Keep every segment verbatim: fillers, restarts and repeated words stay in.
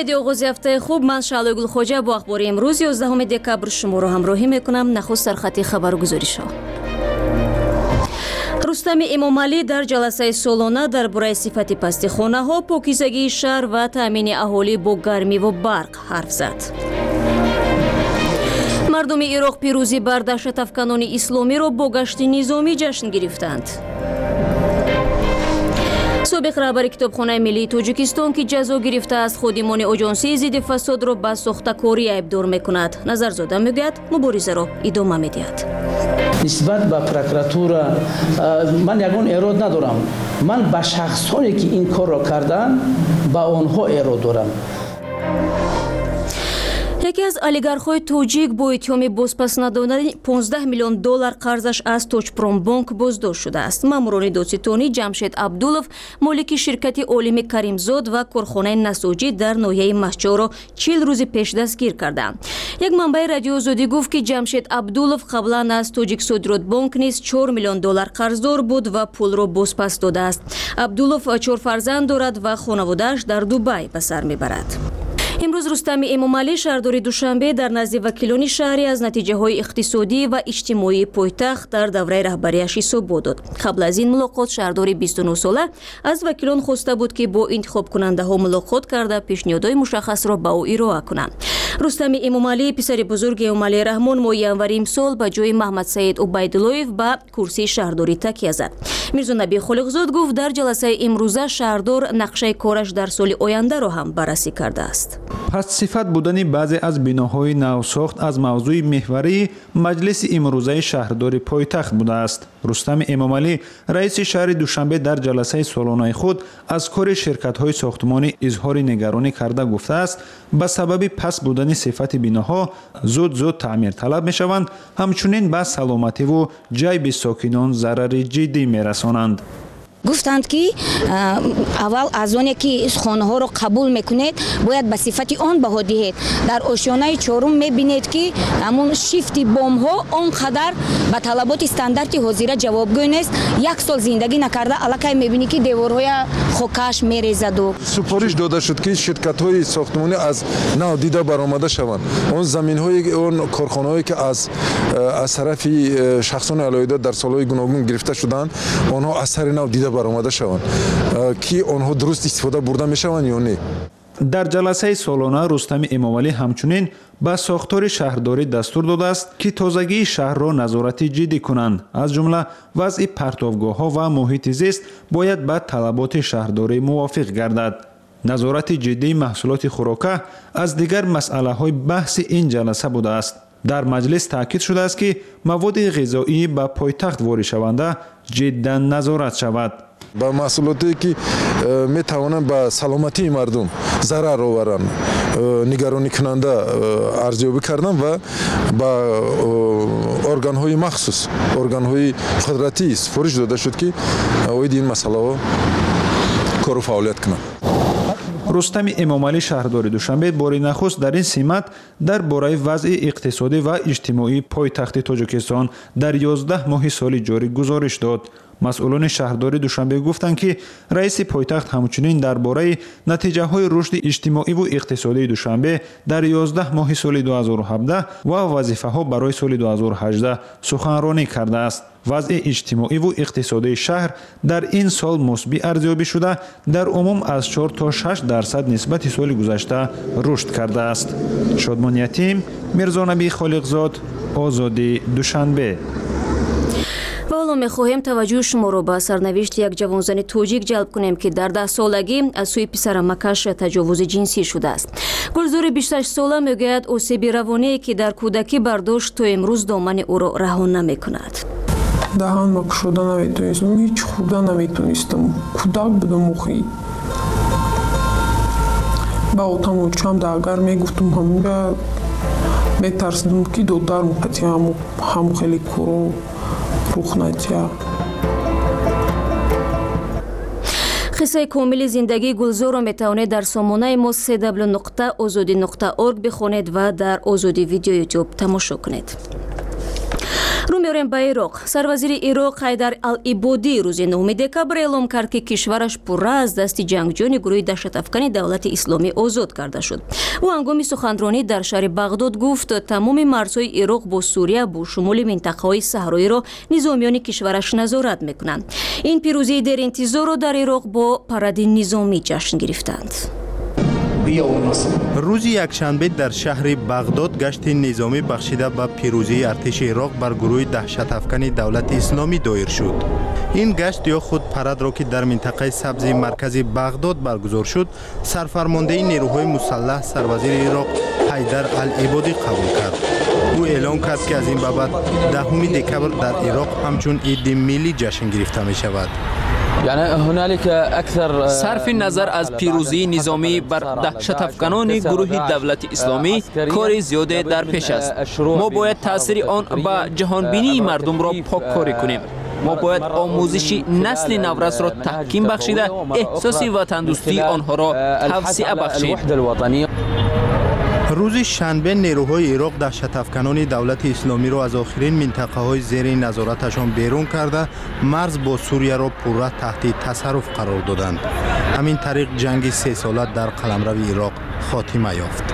اومیدی آغاز هفته خوب. من شعله گلخوجه با اخبار امروز یازدهم دکبر شما را همراهی میکنم. نخست سرخط خبرگزاری‌ها. رستم امامعلی در جلسه سالانه درباره صفت پستی خانه‌ها، پاکیزگی شهر و تامین اهالی با گرمی و برق حرف زد. مردم عراق پیروزی بر دهشت افکنان اسلامی را با گشت نظامی جشن گرفتند. سابق رهبر کتابخانه ملی تاجیکستان که جزا گرفته است خادمان آژانسی ضد فساد را به ساخته‌کاری ایبدار میکند. نظرزاده میگوید مبارزه را ادامه میدهد. نسبت به پروکراتورا من یگان ایراد ندارم. من به شخصانی که این کار را کردن با آنها ایراد دارم. یکی از اولیگارخ‌های توجیک با اتهام بازپس ندادن پانزده میلیون دلار قرضش از توچپرومبانک بازداشت شده است. ماموران دادستانی جمشید عبدولов مالک شرکت عالم کریمزاد و کارخانه نساجی در ناحیه مشجع را چهل روز پیش دستگیر کردند. یک منبع رادیو آزادی گفت که جمشید عبدولов قبلا از توجیک صادرات بانک نیز چهار میلیون دلار قرضدار بود و پول را بازپس داده است. عبدولов چهار فرزند دارد و خانواده‌اش در دبی به سر میبرد. امروز رستم امامعلی شهردار دوشنبه در نزد وکیلان شهری از نتیجه های اقتصادی و اجتماعی پایتخت در دوره رهبریش حساب داد. قبل از این ملاقات شهردار بیست و نه ساله از وکیلان خواسته بود که با انتخاب کننده ها ملاقات کرده پیشنهادهای مشخص را به او ارائه کنند. رستم امامعلی پسر بزرگ امامعلی رحمان ماه ینور امسال به جای محمد سعید عبیداللهیف به کرسی شهرداری تکیه زد. میرزا نبی خالقزاد گفت در جلسه امروزه شهردار نقشه کارش در سال آینده را هم بررسی کرده است. پس صفت بودن بعضی از بناهای نوساخت از موضوع محوری مجلس امروزه شهرداری پایتخت بوده است. رستم امامعلی رئیس شهر دوشنبه در جلسه سالانه خود از کار شرکت‌های ساختمانی اظهار نگرانی کرده گفته است به سبب پس بودن صفت بناها زود زود تعمیر طلب می‌شوند، همچنین به سلامتی و جیب ساکنان ضرر جدی می‌رسانند. گفتند که اول از آنی که خانه ها را قبول میکنید باید به صفت آن بها دهید. در آشیانه چهارم میبینید که همون شیفت بام ها آنقدر به طلبات استانداردی حاضره جوابگوی نیست. یک سال زندگی نکرده الکی میبینی که دیوارهای خاکش میریزد. و سفارش داده شد که شرکت های ساختمانی از نو دیده برآمده شوند. اون زمین های اون کارخانه هایی که از از طرف شخصان علیحده در سالهای گوناگون گرفته شدند آنها از سر نو دیده برآمده شوند که آنها درست استفاده برده میشوند یا نه. در جلسه سالانه رستم امامعلی همچنین به ساختار شهرداری دستور داده است که تازگی شهر را نظارت جدی کنند. از جمله وضع پرتابگاه‌ها و محیط زیست باید به طلبات شهرداری موافق گردد. نظارت جدی محصولات خوراکه از دیگر مسئله‌های بحث این جلسه بوده است. در مجلس تاکید شده است که مواد غذایی به پایتخت وارد شونده جداً نظارت شود. با محصولاتی که می توانند به سلامتی مردم ضرر آورند نگرانی کننده ارزیابی کردن و با ارگان های مخصوص ارگان های قدرتی سفارش داده شد که اوید این مسئله ها کار و فعالیت کنند. رستم امامعلی شهردار دوشنبه بار نخست در این سمت درباره وضع اقتصادی و اجتماعی پایتخت تاجیکستان در یازده ماه سال جاری گزارش داد. مسئولان شهرداری دوشنبه گفتند که رئیس پایتخت همچنین درباره نتیجه های رشد اجتماعی و اقتصادی دوشنبه در یازده ماه سال دو هزار و هفده و وظیفه ها برای سال دو هزار و هجده سخنرانی کرده است. وضع اجتماعی و اقتصادی شهر در این سال مثبت ارزیابی شده در عموم از چهار تا شش درصد نسبت سال گذشته رشد کرده است. شادمان یتیم، میرزا نبی خالقزاد، آزادی دوشنبه. و حالا میخواهیم توجه شما را به سرنوشت یک جوانزن توجیک جلب کنیم که در ده سالگی از سوی پسر مکش تجاوز جنسی شده است. گلزار بیست و شش ساله میگوید آسیب روانی که در کودکی برداشت تا امروز دامن او را رها نمیکند. دهان ما کشوده نمیتونستم، هیچ خورده نمیتونستم. کودک بودم مخی. با اوتام اوچام داگر میگفتم همونگه میترسیدم که دودار مقتی همو همو خیلی کرو روخ نتیا. قصه کامل زندگی گلزار را میتوانید در سامانه ما سی دبلیو نقطه آزادی نقطه اورگ بخوانید و در آزادی ویدیو یوتیوب تماشا کنید. рӯ меорем ба ироқ. Сарвазири ироқ Хайдар Ал-Ибодӣ рӯзи нӯҳуми декабр эълом кард, ки кишвараш пурра аз дасти ҷангҷӯёни гурӯҳи даҳшатафкани давлати исломӣ озод карда шуд. ӯ ҳангоми суханронӣ дар шаҳри Бағдод гуфт, тамоми марзҳои ироқ бо Сурия бо шумули минтақаҳои саҳроиро низомиёни кишвараш назорат мекунанд. ин пирӯзии деринтизорро дар ироқ бо паради низомӣ ҷашн гирифтанд. рӯзи якшанбе дар шаҳри Бағдод гашти низомӣ бахшида ба пирӯзии артиши Ироқ бар гурӯҳи даҳшатафкани давлати исломӣ доир шуд. ин гашт ё худ парадро, ки дар минтақаи сабзи маркази Бағдод баргузор шуд, сарфармондаи нерӯҳои мусаллаҳ сарвазири Ироқ Хайдар Ал-Ибодӣ қабул кард. ӯ эълон кард, ки аз ин ба баъд даҳуми декабр дар Ироқ ҳамчун иди миллӣ ҷашн гирифта мешавад. сарфи назар аз пирӯзии низомӣ бар даҳшатафканони гурӯҳи давлати исломӣ кори зиёде дар пеш аст. мо бояд таъсири он ба ҷаҳонбинии мардумро поккорӣ кунем. мо бояд омӯзиши насли наврасро таҳким бахшида эҳсоси ватандӯстии онҳоро тавсеъ бахшем. рӯзи шанбе нерӯҳои Ироқ даҳшатафканони давлати исломиро аз охирин минтақаҳои зери назораташон берун карда, марз бо Сурияро пурра таҳти тасарруф қарор доданд. ҳамин тариқ ҷанги сесола дар қаламрави Ироқ хотима ёфт.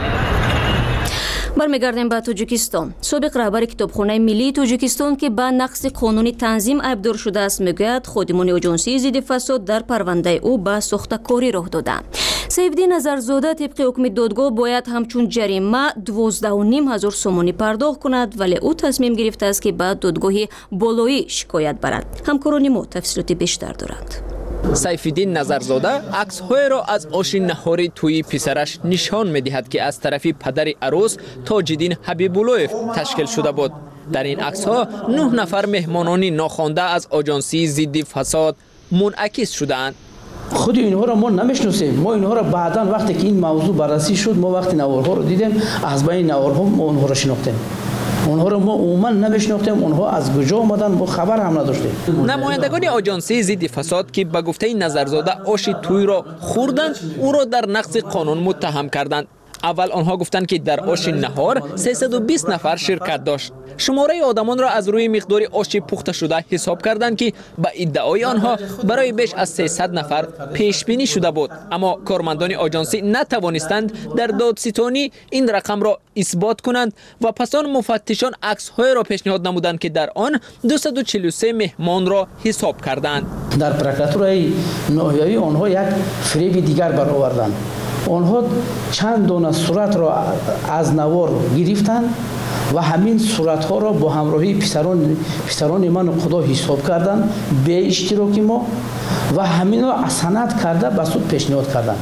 бармегардем ба Тоҷикистон. собиқ раҳбари китобхонаи миллии Тоҷикистон, ки ба нақси қонуни танзим айбдор шудааст, мегӯяд ходимони оҷонсии зидди фасод дар парвандаи ӯ ба сохтакорӣ роҳ доданд. Сайфиддин Назарзода тибқи ҳукми додгоҳ бояд ҳамчун ҷарима дувоздаҳу ним ҳазор сомонӣ пардохт кунад, вале ӯ тасмим гирифтааст, ки ба додгоҳи болоӣ шикоят барад. ҳамкорони мо тафсилоти бештар доранд. Сайфиддин Назарзода аксҳоеро аз оши наҳори тӯи писараш нишон медиҳад, ки аз тарафи падари арӯс Тоҷиддин Ҳабибуллоев ташкил шуда буд. дар ин аксҳо нӯҳ нафар меҳмонони нохонда аз оҷонсии зидди фасод мунъакис шудаанд. худи инҳоро мо намешносем. мо инҳоро баъдан вақте ки ин мавзӯъ баррасӣ шуд, мо вақти наворҳоро дидем, аз байни наворҳо мо онҳоро шинохтем. онҳоро мо умуман намешнохтем, онҳо аз куҷо омаданд, мо хабар ҳам надоштем. намояндагони оҷонсии зидди фасод, ки ба гуфтаи Назарзода оши тӯйро хӯрданд, ӯро дар нақси қонун муттаҳам карданд. аввал онҳо гуфтанд, ки дар оши наҳор сесаду бист нафар ширкат дошт. шумораи одамонро аз рӯи миқдори оши пухташуда ҳисоб карданд, ки ба иддаои онҳо барои беш аз сесад нафар пешбинӣ шуда буд. аммо кормандони оҷонсӣ натавонистанд дар додситонӣ ин рақамро исбот кунанд ва пас он муфаттишон аксҳоеро пешниҳод намуданд, ки дар он дусаду чилу се меҳмонро ҳисоб карданд. дар прокуратураи ноҳиявӣ онҳо як фиреби дигар бароварданд. онҳо чанд дона суратро аз навор гирифтанд ва ҳамин суратҳоро бо ҳамроҳии писарони писарони ману худо ҳисоб карданд бе иштироки мо ва ҳаминро санад карда ба суд пешниҳод карданд.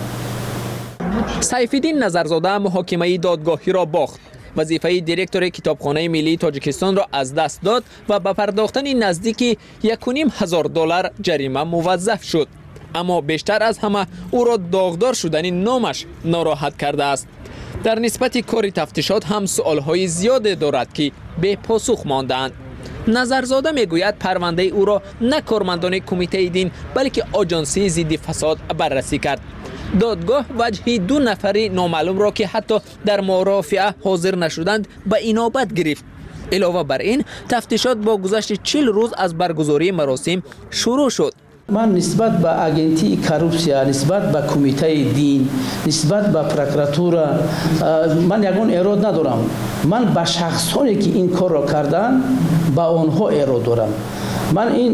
Сайфиддин Назарзода муҳокимаи додгоҳиро бохт. вазифаи директори китобхонаи миллии Тоҷикистонро аз даст дод ва ба пардохтани наздики яку ним ҳазор доллар ҷарима муваззаф шуд. аммо бештар аз ҳама ӯро доғдор шудани номаш нороҳат кардааст. дар нисбати кори тафтишот ҳам суолҳои зиёде дорад, ки бепосух мондаанд. Назарзода мегӯяд парвандаи ӯро на кормандони кумитаи дин, балки оҷонсии зидди фасод баррасӣ кард. додгоҳ ваҷҳи ду нафари номаълумро, ки ҳатто дар мурофиа ҳозир нашуданд, ба инобат гирифт. илова бар ин, тафтишот бо гузашти чил рӯз аз баргузории маросим шурӯъ шуд. ман нисбат ба агентии коррупсия, нисбат ба кумитаи дин, нисбат ба прокуратура ман ягон эрод надорам. ман ба шахсоне ки ин корро карданд, ба онҳо эрод дорам. ман ин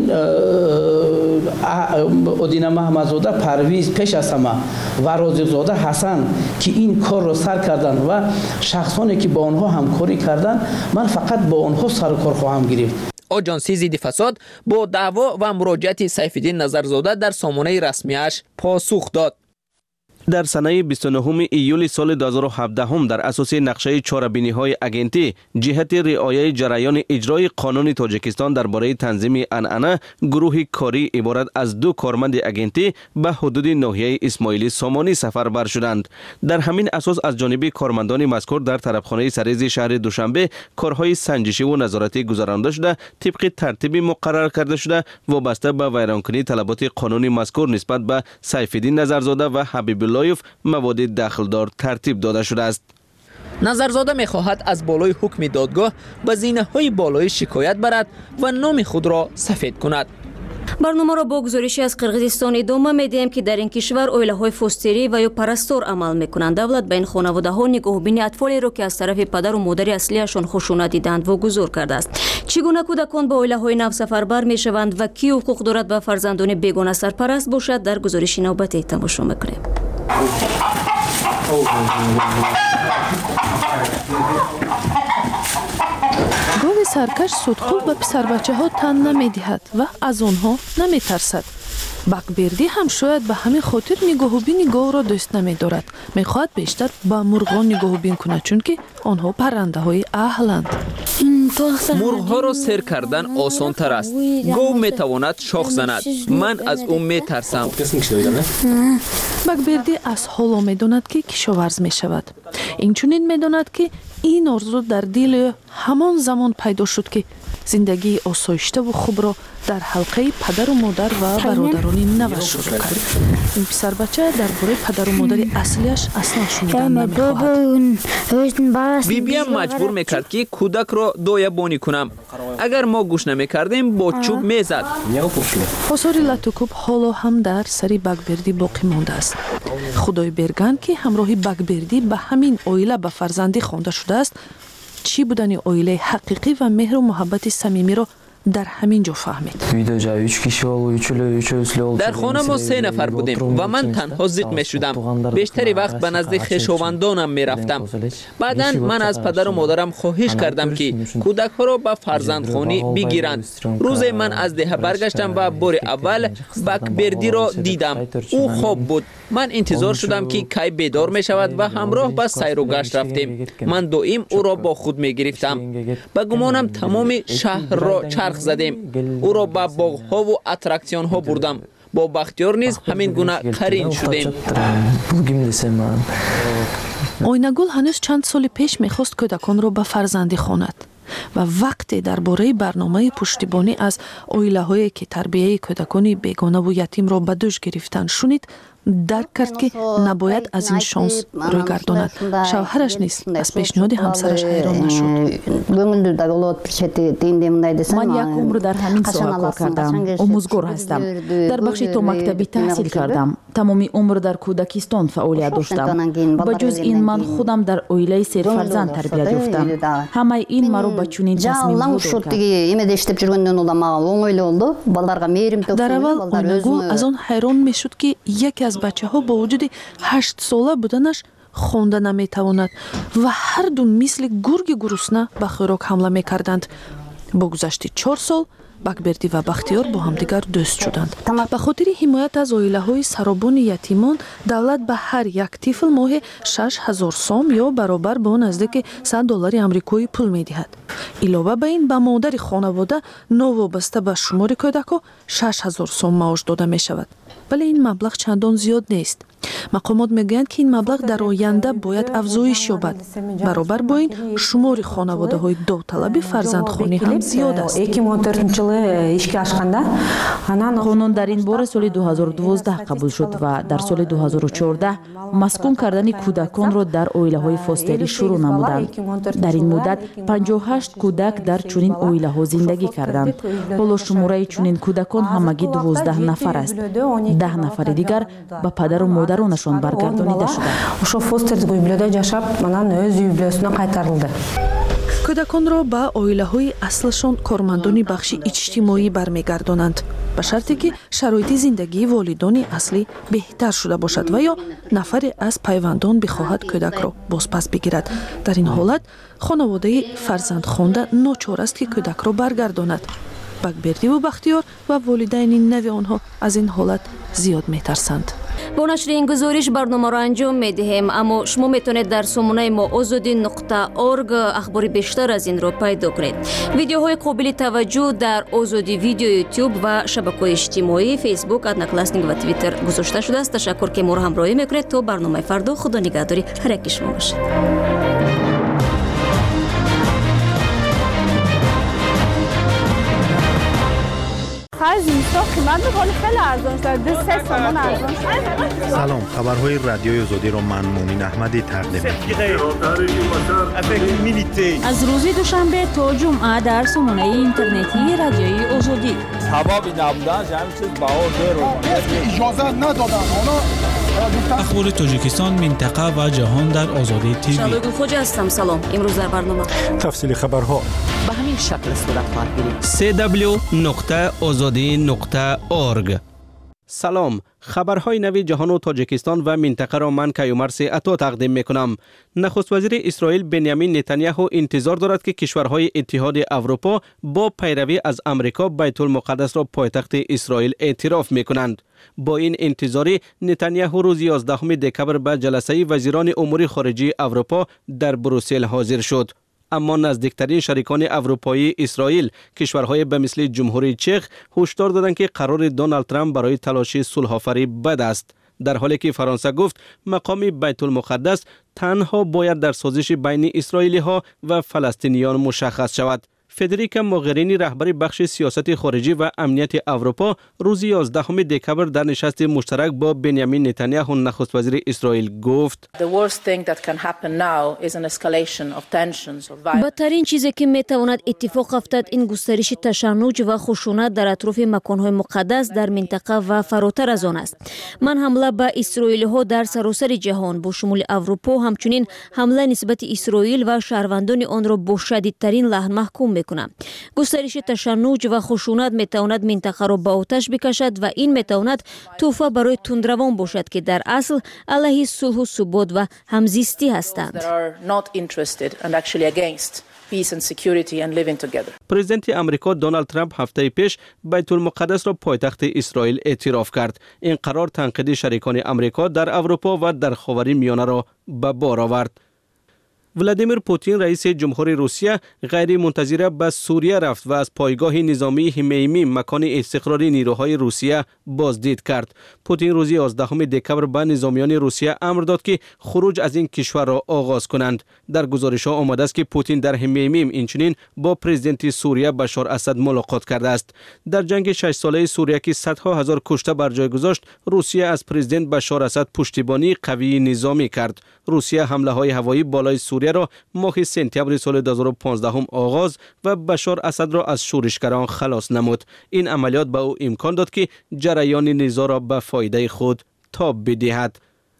Одина Маҳмадзода Парвиз, пеш аз ҳама ва Розиқзода Ҳасан, ки ин корро сар карданд ва шахсоне ки ба онҳо ҳамкорӣ карданд, ман фақат ба онҳо сару кор хоҳам гирифт. оҷонсии зидди фасод бо даъво ва муроҷиати Сайфиддин Назарзода дар сомонаи расмияш посух дод. در سنه بیست و نه ایول سال دو هزار و هفده در اساس نقشه چاره‌بینی‌های اگنتی جهت رعایت جریان اجرای قانون تاجیکستان درباره تنظیم عنعنه گروه کاری عبارت از دو کارمند اگنتی به حدود ناحیه اسماعیلی سامانی سفر بر شدند. در همین اساس از جانب کارمندان مذکور در طرفخانه سریز شهر دوشنبه کارهای سنجشی و نظارتی گذرانده شده طبق ترتیبی مقرر کرده شده وابسته به ویرانکنی طلبات قانونی مذکور نسبت به سیفالدین نظرزاده و حبیب لایف مواد داخلدار ترتیب داده شده است. назарзода мехоҳад аз болои ҳукми додгоҳ ба зинаҳои болоӣ шикоят барад ва номи худро сафед кунад. барномаро бо гузориши аз Қирғизистон идома медиҳем ки дар ин кишвар оилаҳои фостерӣ ва ё парастор амал мекунанд. Давлат ба ин хонаводаҳо нигоҳубини атфолеро ки аз тарафи падару модари аслиашон хушунат диданд вогузор кардааст. Чӣ гуна кӯдакон ба оилаҳои нав сафарбар мешаванд ва кӣ ҳуқуқ дорад ба фарзандони бегона сарпараст бошад, дар гузориши навбатӣ тамошо мекунем. گاو سرکش سودخور به پسر بچه ها تن نمیدهد و از آنها نمیترسد. بکبردی هم شاید به همین خاطر نگاهوبین گاو را دوست نمیدارد. میخواهد بیشتر با مرغان نگاهوبین کند چون که آنها پرنده های اهلند. مرغها را سیر کردن آسان تر است. گاو میتواند شاخ زند. من از اون میترسم. بکبردی از حالا میداند که کشاورز میشود. اینچنین میداند که این آرزو در دل همان زمان پیدا شد که زندگی آسایشته و خوب را در حلقه پدر و مادر و برادران نوش شروع کرد. این پسر بچه درباره پدر و مادر اصلیش اصلا شنیدن نمیخواهد. بیبیم مجبور میکرد که کودک را دایه‌بانی کنم. اگر ما گوش نمیکردیم با چوب میزد. آثار لطوکوب حالا هم در سری بکبردی باقی مانده است. خدای برگن که همراهی بکبردی به همین اویله به فرزندی خوانده شده است. چی بودن اویله حقیقی و مهر و محبت صمیمی را در همین جا فهمید. در خانه ما سه نفر بودیم و من تنها ضد می شدم. بیشتری وقت به نزد خویشاوندانم می رفتم. بعدا من از پدر و مادرم خواهش کردم که کودک ها را به فرزندخوانی بگیرند. روز من از ده برگشتم و بار اول بکبردی را دیدم. او خواب بود. من انتظار شدم که کی بیدار می شود و همراه به سیر و گشت رفتیم. من دائم او را با خود می گرفتم. به گمانم تمام شهر را چرخ زدیم. او را به باغ‌ها و اتراکسیون ها بردم. با بختیار نیز همین گونه قرین شدیم. آینگل هنوز چند سال پیش میخواست کودکان را به فرزندی خواند و وقتی درباره برنامه پشتیبانی از اویله‌هایی که تربیت کودکان بیگانه و یتیم را به دوش گرفتند شنید، درک کرد که نباید از این شانس روی گرداند. شوهرش نیست از پیشنهاد همسرش حیران نشد. من یک عمر در همین ساحه کار کردم. آموزگار هستم. در بخش تا مکتبی تحصیل کردم. تمامی عمر در کودکستان فعالیت داشتم. با جز این من خودم در اویله سه فرزند تربیت یافتم. همه این مرا به چنین تصمیم وادار کرد. در اول آینگل از آن حیران میشد که یکی از بچه ها با وجود هشت ساله بودنش خونده نمیتواند و هر دو مثل گرگ گرسنه به خوراک حمله میکردند. با گذشت چهار سال بکبردی و بختیار با همدیگر دوست شدند. به خاطر حمایت از اویله‌های سرابان یتیمان دولت به هر یک طفل ماه شش هزار سوم یا برابر با نزدیک صد دلار آمریکایی پول میدهد. علاوه بر این به مادر خانواده نوابسته به شمار کودک‌ها شش هزار سوم معاش داده می شود. ولی این مبلغ چندان زیاد نیست. مقامات میگویند که این مبلغ در آینده باید افزایش یابد. برابر با این شمار خانواده‌های داوطلب فرزندخوانی هم زیاد است. قانون در این باره سال دو هزار و دوازده قبول شد و در سال دو هزار و چهارده مسکون کردن کودکان را در اویله‌های فاستری شروع نمودند. در این مدت پنجاه و هشت کودک در چنین اویله‌ها زندگی کردند. حالا شماره چنین کودکان همگی دوازده نفر است. ده نفر دیگر به پدر و مادرانشان برگردانیده شدند. کودکان را به اویله‌های اصلشان کارمندان بخش اجتماعی برمیگردانند به شرطی که شرایط زندگی والدان اصلی بهتر شده باشد و یا نفر از پیوندان بخواهد کودک را بازپس بگیرد. در این حالت خانواده فرزندخوانده ناچار است که کودک را برگرداند. بکبردی و بختیار و والدین نوی آنها از این حالت زیاد میترسند. با نشر این گزارش برنامه را انجام میدهیم، اما شما میتونید در سامانه ما آزادی نقطه اورگ اخبار بیشتر از این را پیدا کنید. ویدیوهای قابل توجه در آزادی ویدیو یوتیوب و شبکه‌های اجتماعی فیسبوک، ادناکلاسنینگ و توییتر گذاشته شده است. تشکر که ما را همراهی میکنید. تا برنامه فردا، خدا نگهداری هر یک شما باشید. آخر زمستان قیمت میکنه خیلی ارزان شده سه تومن ارزان شده. سلام، خبرهای رادیوی آزادی را من مونین احمدی تقدیم می‌کنم. از روز دوشنبه تا جمعه در سامانه اینترنتی رادیوی آزادی. هوا نبودن همین چیز بهار رو اجازه ندادن. اخبار تاجیکستان، منطقه و جهان در آزادی تیوی. شادو خوج هستم. سلام. امروز در برنامه تفصیل خبرها به همین شکل صورت خواهد گرفت. سی دبلیو نقطه آزادی نقطه اورگ. سلام، خبرهای نوی جهان و تاجیکستان و منطقه را من کیومرث عطا تقدیم میکنم. نخست وزیر اسرائیل بنیامین نتانیاهو انتظار دارد که کشورهای اتحاد اروپا با پیروی از امریکا بیت المقدس را پایتخت اسرائیل اعتراف میکنند. با این انتظاری نتانیاهو روز یازدهم دکبر به جلسه وزیران امور خارجه اروپا در بروسل حاضر شد. اما نزدیکترین شریکان اروپایی اسرائیل، کشورهای به مثل جمهوری چک، هشدار دادند که قرار دونالد ترامپ برای تلاش صلح‌آوری بد است، در حالی که فرانسه گفت مقام بیت المقدس تنها باید در سازش بین اسرائیلی ها و فلسطینیان مشخص شود. فدریکا موغرینی رهبر بخش سیاست خارجی و امنیت اروپا روز یازدهم دکبر در نشست مشترک با بنیامین نتانیاهو نخست وزیر اسرائیل گفت بدترین چیزی که میتواند اتفاق افتد این گسترش تشنج و خشونت در اطراف مکانهای مقدس در منطقه و فراتر از آن است. من حمله به اسرائیلی ها در سراسر جهان با شمول اروپا همچنین حمله نسبت اسرائیل و شهروندان آن را با شدیدترین لحن محکوم میکنم. گسترش تشنج و خشونت میتواند منطقه را به آتش بکشد و این میتواند تحفه برای تندروان باشد که در اصل علیه صلح و ثبات و همزیستی هستند. پرزیدنت امریکا دونالد ترامپ هفته پیش بیت المقدس را پایتخت اسرائیل اعتراف کرد. این قرار تنقید شریکان امریکا در اروپا و در خاورمیانه را به بار آورد. ولادیمیر پوتین رئیس جمهوری روسیه غیر منتظره به سوریه رفت و از پایگاه نظامی همیمی مکان استقراری نیروهای روسیه بازدید کرد. پوتین روز یازدهم دکبر به نظامیان روسیه امر داد که خروج از این کشور را آغاز کنند. در گزارش ها آمده است که پوتین در همیمی اینچنین با پرزیدنت سوریه بشار اسد ملاقات کرده است. در جنگ شش ساله سوریه که صدها هزار کشته بر جای گذاشت، روسیه از پرزیدنت بشار اسد پشتیبانی قوی نظامی کرد. روسیه حمله های هوایی بالای سوریه را ماه سپتامبر سال دو هزار و پانزده آغاز و بشار اسد را از شورشگران خلاص نمود. این عملیات به او امکان داد که جریان نزاع را به فایده خود تاب بدهد.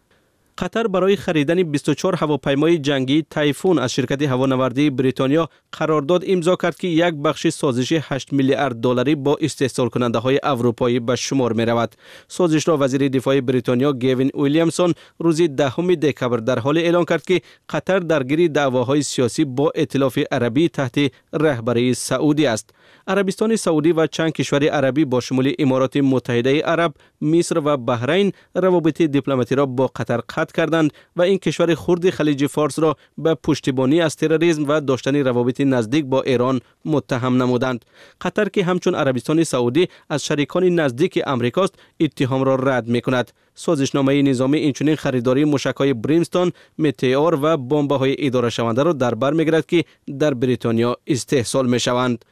قطر برای خریدن بیست و چهار هواپیمای جنگی تایفون از شرکت هوانوردی بریتانیا قرارداد امضا کرد که یک بخش سازش هشت میلیارد دلاری با استحصال کننده های اروپایی به شمار می رود. سازش را وزیر دفاع بریتانیا گوین ویلیامسون روز دهم دکبر در حال اعلان کرد که قطر درگیر دعواهای سیاسی با ائتلاف عربی تحت رهبری سعودی است. عربستان سعودی و چند کشور عربی با شمول امارات متحده عرب، مصر و بحرین روابط دیپلماتی را با قطر قطع کردند و این کشور خرد خلیج فارس را به پشتیبانی از تروریسم و داشتن روابط نزدیک با ایران متهم نمودند. قطر که همچون عربستان سعودی از شریکان نزدیک امریکاست، اتهام را رد می‌کند. سازشنامه نظامی اینچنین خریداری موشک‌های بریمستون، متئور و بمب‌های اداره شونده را در بر می‌گیرد که در بریتانیا استحصال می‌شوند.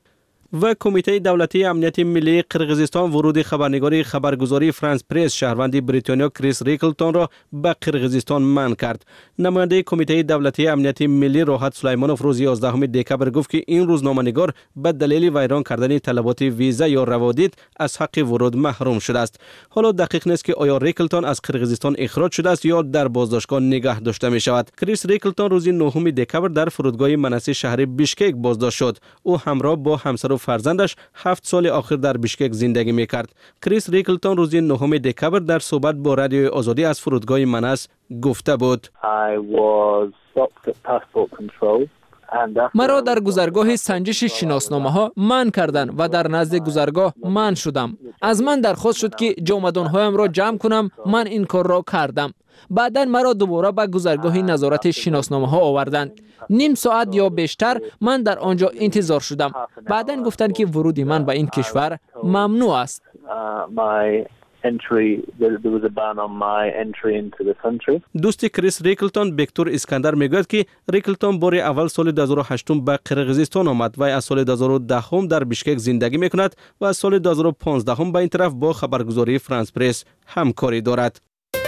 و کمیته دولتی امنیت ملی قرقیزستان ورود خبرنگار خبرگزاری فرانس پرس شهروند بریتانیا کریس ریکلتون را به قرقیزستان منع کرد. نماینده کمیته دولتی امنیت ملی راحت سلیمانوف روز یازدهم دکبر گفت که این روزنامه‌نگار به دلیل ویران کردن طلبات ویزا یا روادید از حق ورود محروم شده است. حالا دقیق نیست که آیا ریکلتون از قرقیزستان اخراج شده است یا در بازداشتگاه نگه داشته می شود. کریس ریکلتون روز نهم دکبر در فرودگاه منصی شهر بیشکک بازداشت شد. او همراه با همسر و فرزندش هفت سال آخر در بیشکک زندگی میکرد. کریس ریکلتون روز نهم دکبر در صحبت با رادیوی آزادی از فرودگاه منص گفته بود: مرا در گذرگاه سنجش شناسنامه ها منع کردند و در نزد گذرگاه منع شدم. از من درخواست شد که جامدان هایم را جمع کنم. من این کار را کردم. بعداً مرا دوباره به گذرگاه نظارت شناسنامه ها آوردند. نیم ساعت یا بیشتر من در آنجا انتظار شدم. بعداً گفتند که ورود من به این کشور ممنوع است. entry, there, there was a ban on my entry into the country. دوست کریس ریکلتون ویکتور اسکندر میگوید که ریکلتون بار اول سال دو هزار و هشت به قرقیزستان آمد و از سال دو هزار و ده در بشکک زندگی میکند و از سال دو هزار و پانزده به این طرف با خبرگزاری فرانس پرس همکاری دارد.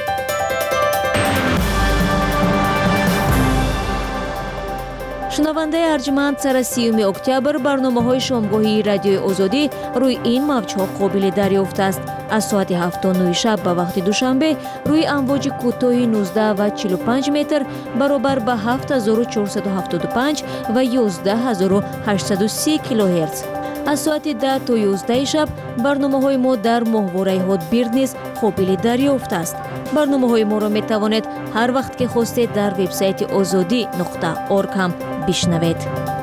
شنونده ارجمند، سر سیوم اکتبر برنامه‌های شامگاهی رادیوی آزادی روی این موج‌ها قابل دریافت است. از ساعت هفت تا نه شب به وقت دوشنبه روی امواج کوتاه نوزده و چهل و پنج متر برابر به هفت هزار و چهارصد و هفتاد و پنج و یازده هزار و هشتصد و سی کیلوهرتز. از ساعت ده تا یازده شب برنامه‌های ما در ماهواره هاتبیرد نیز قابل دریافت است. برنامه‌های ما را می‌توانید هر وقت که خواستید در وبسایت آزادی نقطه اورگ هم بشنوید.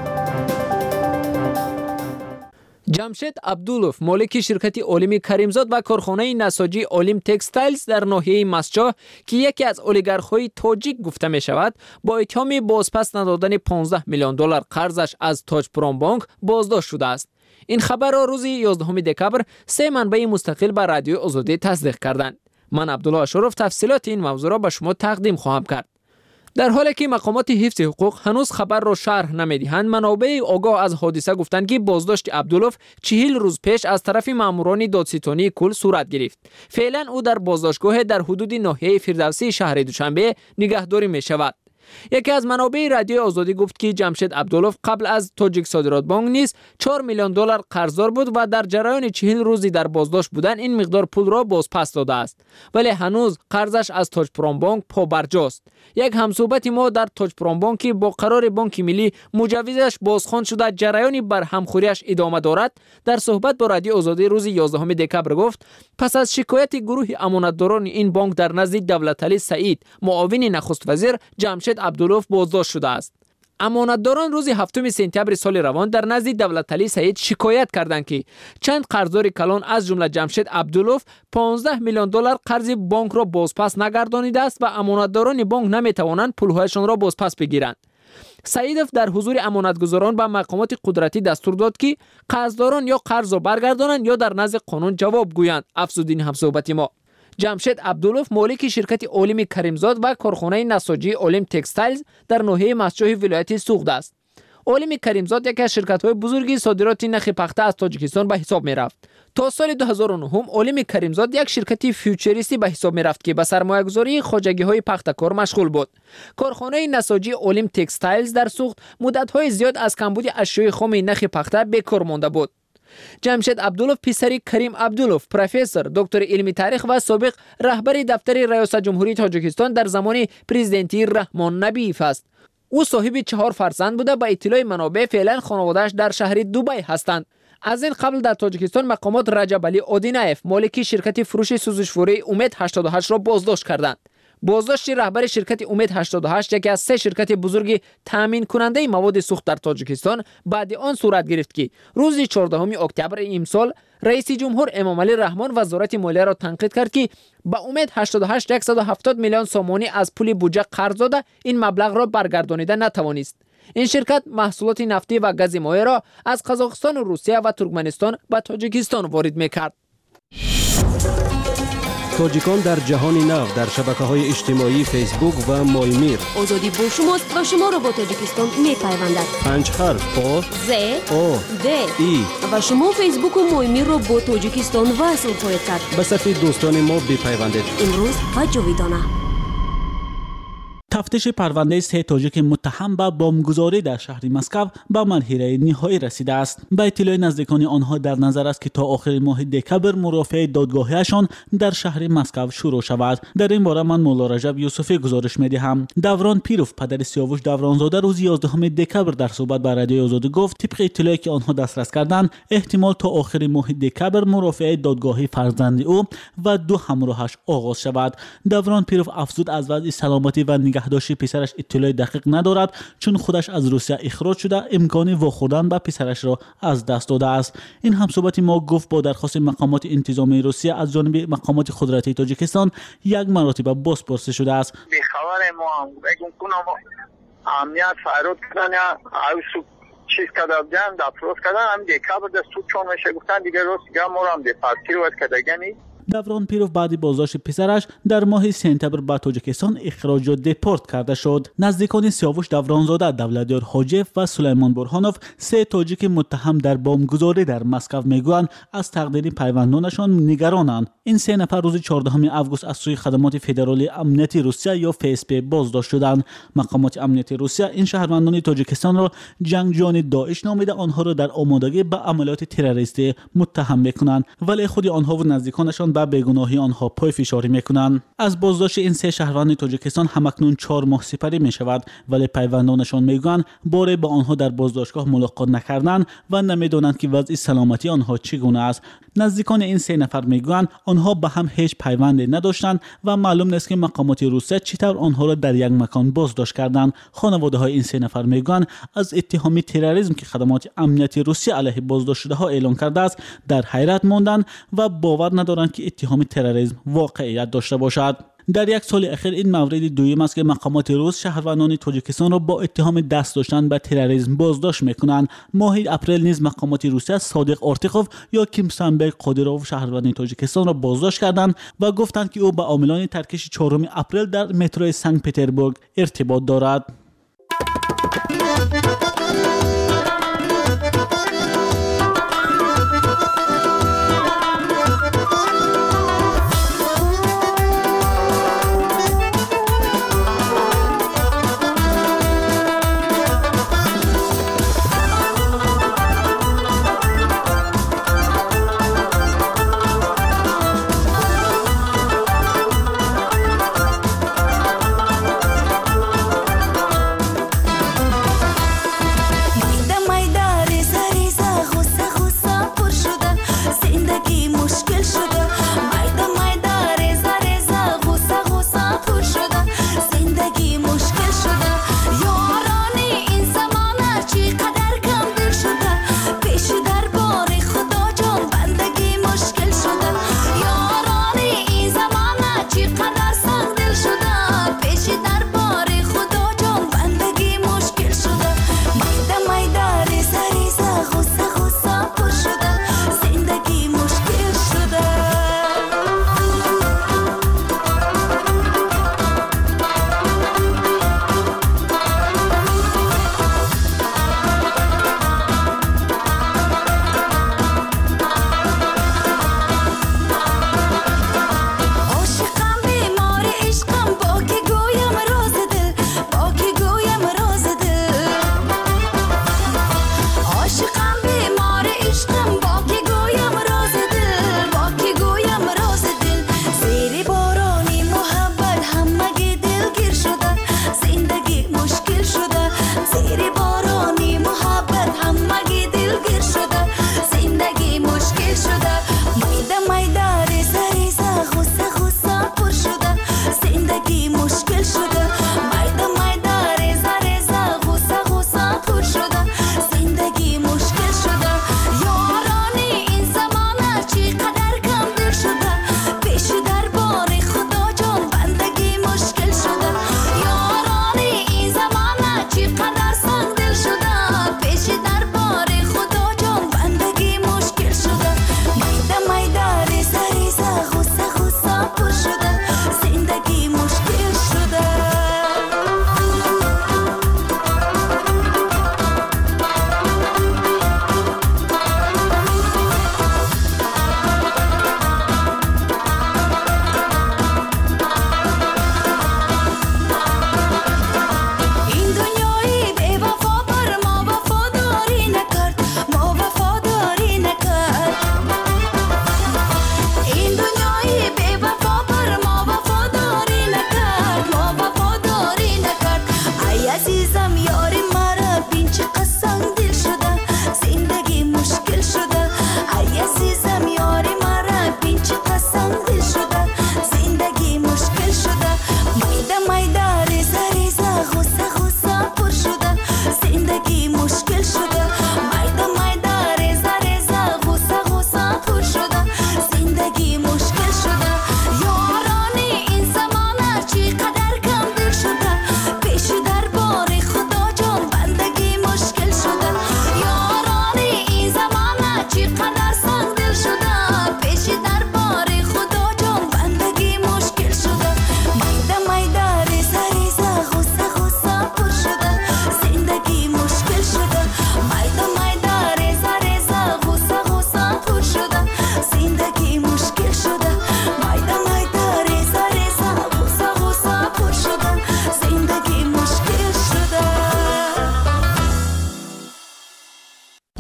جمشید عبدولوف، مالک شرکت اولیم کریمزاد و کارخانه نساجی اولیم تکستایلز در ناحیه مسجد که یکی از اولیگارخ‌های تاجیک گفته می شود، با اتهام بازپس ندادن پانزده میلیون دلار قرضش از تاج پرومبانک بازداشت شده است. این خبر را روز یازدهم دکبر سه منبع مستقل به رادیو آزادی تصدیق کردند. من عبدالله اشرف تفصیلات این موضوع را به شما تقدیم خواهم کرد. در حالی که مقامات حفظ حقوق هنوز خبر را شرح نمیدهند، منابع آگاه از حادثه گفتند که بازداشت عبدولوف چهل روز پیش از طرف ماموران دادستانی کل صورت گرفت. فعلا او در بازداشتگاه در حدود ناحیه فردوسی شهر دوشنبه نگهداری می شود. یکی از منابع رادیو آزادی گفت که جمشید عبدولوف قبل از تاجیک صادرات بانک نیز چهار میلیون دلار قرضدار بود و در جریان چهل روزی در بازداشت بودن این مقدار پول را بازپس داده است، ولی هنوز قرضش از تاج پرومبانک پابرجاست. یک همصحبت ما در تاج پرومبانک با قرار بانک ملی مجوزش بازخوان شده جریانی بر همخوریش ادامه دارد، در صحبت با رادیو آزادی روز یازدهم دکبر گفت پس از شکایت گروه امانتداران این بانک در نزد دولتعلی سعید، معاون نخست وزیر، جمشید عبدولوف بازداشت شده است. امانتداران روز هفتم سپتامبر سال روان در نزد دولتعلی سعید شکایت کردند که چند قرضدار کلان از جمله جمشید عبدولوف پانزده میلیون دلار قرض بانک را بازپس نگردانیده است و امانتداران بانک نمیتوانند پولهایشان را بازپس بگیرند. سعیدов در حضور امانتگزاران به مقامات قدرتی دستور داد که قرضداران یا قرض را برگردانند یا در نزد قانون جواب گویند. افزودین همصحبت ما جمشید عبدولوف، مالک شرکت اولیم کریمزاد و کارخانه نساجی اولیم تکستایلز در ناحیه مسجد ولایت سوخت است. اولیم کریمزاد یکی از شرکت‌های بزرگی صادرات نخ پخته از تاجیکستان به حساب می‌رفت. تا سال دو هزار و نه اولیم کریمزاد یک شرکت فیوچریستی به حساب می‌رفت که به سرمایه‌گذاری خواجگی‌های پخته‌کار مشغول بود. کارخانه نساجی اولیم تکستایلز در سوخت مدت‌های زیاد از کمبود اشیاء خام نخ پخته بیکار مانده بود. جمشید عبدولوف پسری کریم عبدولوف، پروفسور، دکتر علمی تاریخ و سابق رهبر دفتر ریاست جمهوری تاجیکستان در زمان پرزیدنتی رحمان نبیف است. او صاحب چهار فرزند بوده. با اطلاع منابع فعلا خانواده‌اش در شهر دبی هستند. از این قبل در تاجیکستان مقامات رجب علی آدینایف، مالک شرکت فروش سوزشواری امید هشتاد و هشت را بازداشت کردند. بازداشت رهبر شرکت امید هشتاد و هشت، یکی از سه شرکت بزرگ تامین کننده مواد سوخت در تاجیکستان، بعد آن صورت گرفت که روز چهاردهم اکتبر امسال رئیس جمهور امام علی رحمان وزارت مالیه را تنقید کرد که با امید هشتاد و هشت صد و هفتاد میلیون سومانی از پول بودجه قرض داده این مبلغ را برگردانیده نتوانست. این شرکت محصولات نفتی و گاز مایع را از قزاقستان و روسیه و ترکمنستان به تاجیکستان وارد می‌کرد. تاجیکان در جهان نو در شبکه‌های اجتماعی فیسبوک و مایمیر. آزادی با شماست و شما را با تاجیکستان می‌پیوندد. پنج حرف آ ز او د ای و شما فیسبوک و مایمیر را با تاجیکستان وصل خواهید کرد. به صفحه دوستان ما بپیوندید. امروز و جاویدانه. تفتیش پرونده سه تاجیک متهم به بمبگذاری در شهر مسکو به مرحله نهایی رسیده است. به اطلاع نزدیکان آنها در نظر است که تا آخر ماه دکبر مرافعه دادگاهیشان در شهر مسکو شروع شود. در این باره من مولا رجب یوسفی گزارش می‌دهم. دوران پیروف، پدر سیاوش دورانزاده، روز یازدهم دکبر در صحبت با رادیو آزادی گفت طبق اطلاعی که آنها دسترس کردند احتمال تا آخر ماه دکبر مرافعه دادگاهی فرزند او و دو همراهش آغاز شود. دوران پیروف افزود از وضع سلامتی و نگهداشتی پسرش اطلاع دقیق ندارد، چون خودش از روسیه اخراج شده امکان واخوردن به پسرش را از دست داده است. این همصحبت ما گفت با درخواست مقامات انتظامی روسیه از جانب مقامات قدرتی تاجیکستان یک مرتبه بازپرسی شده است. به خبر ما بگم کنم امنیت فرود کردن او چیز کردن دفروز کردن هم دیگه دستور چون میشه گفتن دیگه روز دیگه ما هم دی پارتی رو کردگنی. даврон пиров баъди боздошти писараш дар моҳи сентябр ба тоҷикистон ихроҷу депорт карда шуд. наздикони сиёвуш давронзода, давлатёр ҳоҷиев ва сулаймон бурҳонов се тоҷики муттаҳам дар бомбгузорӣ дар Москав мегӯянд аз тақдири пайвандонашон нигаронанд. ин се нафар рӯзи чордаҳуми август аз сӯи хадамоти федералии амнияти Русия ё ФСБ боздошт шуданд. мақомоти амнияти Русия ин шаҳрвандони тоҷикистонро ҷангҷӯёни доиш номида онҳоро дар омодагӣ ба амалиёти террористӣ муттаҳам мекунанд, вале худи онҳову наздиконашон ба бегуноҳии онҳо пойфишорӣ мекунанд. аз боздошти ин се шаҳрванди тоҷикистон ҳамакнун чор моҳ сипарӣ мешавад, вале пайвандонашон мегӯянд боре ба онҳо дар боздоштгоҳ мулоқот накарданд ва намедонанд ки вазъи саломатии онҳо чӣ гуна аст. наздикони ин се нафар мегӯянд онҳо ба ҳам ҳеҷ пайванде надоштанд ва маълум нест ки мақомоти Русия чӣ тавр онҳоро дар як макон боздошт карданд. хонаводаҳои ин се нафар мегӯянд аз иттиҳоми терроризм ки хадамоти амнияти Русия алайҳи боздоштшудаҳо эълон кардааст дар ҳайрат монданд ва бовар надоранд ки иттиҳоми терроризм воқеият дошта бошад. дар як соли ахир ин мавриди дуюм аст ки мақомоти рус шаҳрвандони тоҷикистонро бо иттиҳоми даст доштан ба терроризм боздошт мекунанд. моҳи апрел низ мақомоти Русия Содиқ Ортиқов ё Кимсанбек Қодиров шаҳрванди тоҷикистонро боздошт карданд ва гуфтанд ки ӯ ба омилони таркиши чоруми апрел дар метрои Санкт Петербург иртибот дорад.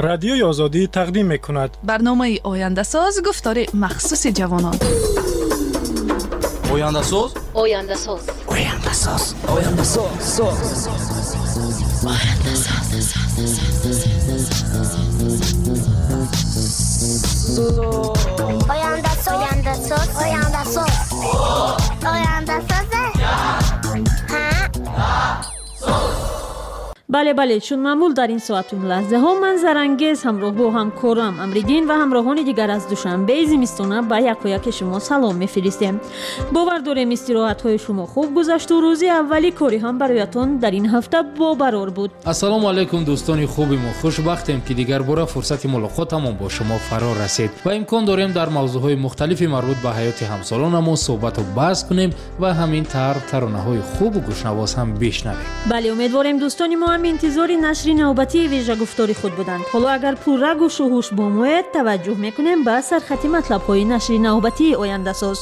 رادیوی آزادی تقدیم میکند. برنامه آینده ساز گفتار مخصوص جوانان. آینده ساز آینده ساز آینده ساز آینده ساز آینده ساز آینده ساز آینده ساز آینده ساز آینده ساز بله بله چون معمول در این ساعت اون لحظه ها من زرانگیز همراه با همکارم امریدین و همراهان دیگر از دوشنبه زمستانه به یک و یک شما سلام میفرستیم. باور داریم استراحت های شما خوب گذشت و روزی اولی کاری هم برایتان در این هفته با برار بود. السلام علیکم دوستان خوبی ما، خوشبختیم که دیگر بار فرصت ملاقاتمون با شما فرا رسید و امکان داریم در موضوعهای مختلفی مربوط به حیات همسالانمون صحبت و بحث کنیم و همین طرح ترانه‌های خوب و گوشنواز هم بشنویم. بله امیدواریم دوستان ما هم انتظاری نشر نوبتی ویژه گفتاری خود بودند. حالا اگر پوررگ و شهوش باموید توجه میکنیم به سرخط مطلب های نشر نوبتی آینده ساز.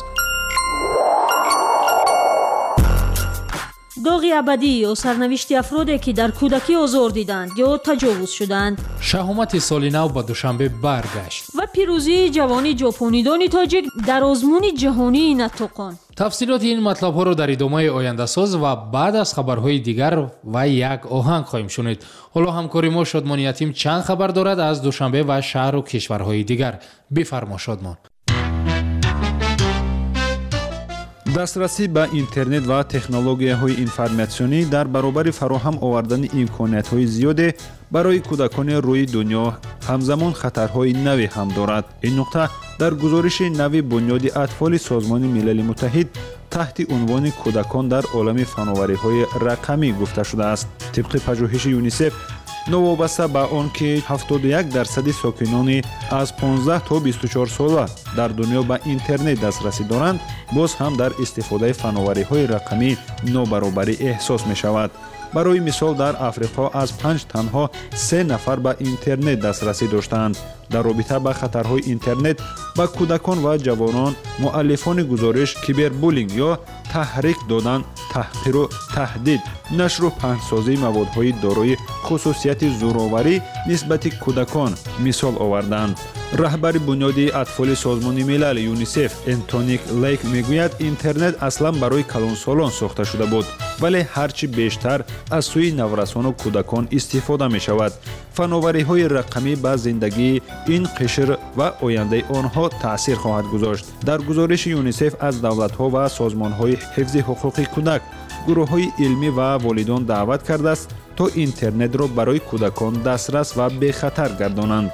داغ ابدی یا سرنوشت افرادی که در کودکی آزار دیدند یا تجاوز شدند. شهامت سال نو به دوشنبه برگشت و پیروزی جوانی ژاپنیدان تاجیک در آزمون جهانی نطقان. تفصیلات این مطلب ها رو در ادامه آینده ساز و بعد از خبرهای دیگر و یک آهنگ خواهیم شنید. حالا همکاری ما شادمان یتیم چند خبر دارد از دوشنبه و شهر و کشورهای دیگر. بفرما شادمان. дастрасӣ ба интернет ва технологияҳои информатсионӣ дар баробари фароҳам овардани имкониятҳои зиёде барои кӯдакони рӯи дунё ҳамзамон хатарҳои наве ҳам дорад. ин нуқта дар гузориши нави бунёди атфоли созмони милали муттаҳид таҳти унвони кӯдакон дар олами фановариҳои рақамӣ гуфта шудааст. тибқи пажӯҳиши юнисеф новобаста ба он ки ҳафтоду як дарсади сокинони аз понздаҳ то бисту чор сола дар дунё ба интернет дастрасӣ доранд, боз ҳам дар истифодаи фановариҳои рақамӣ нобаробарӣ эҳсос мешавад. барои мисол дар африқо аз панҷ танҳо се нафар ба интернет дастрасӣ доштаанд. дар робита ба хатарҳои интернет ба кӯдакон ва ҷавонон муаллифони гузориш кибербулинг ё таҳрик додан, таҳқиру таҳдид, нашру паҳнсозии маводҳои дорои хусусияти зӯроварӣ нисбати кӯдакон мисол оварданд. раҳбари бунёди атфоли созмони милал юнисеф энтоник лейк мегӯяд, интернет аслан барои калонсолон сохта шуда буд, вале ҳарчи бештар аз сӯи наврасону кӯдакон истифода мешавад. фановариҳои рақамӣ ба зиндагии ин қишр ва ояндаи онҳо таъсир хоҳад гузошт. дар гузориши юнисеф аз давлатҳо ва созмонҳои ҳифзи ҳуқуқи кӯдак, гурӯҳҳои илмӣ ва волидон даъват кардааст, то интернетро барои кӯдакон дастрас ва бехатар гардонанд.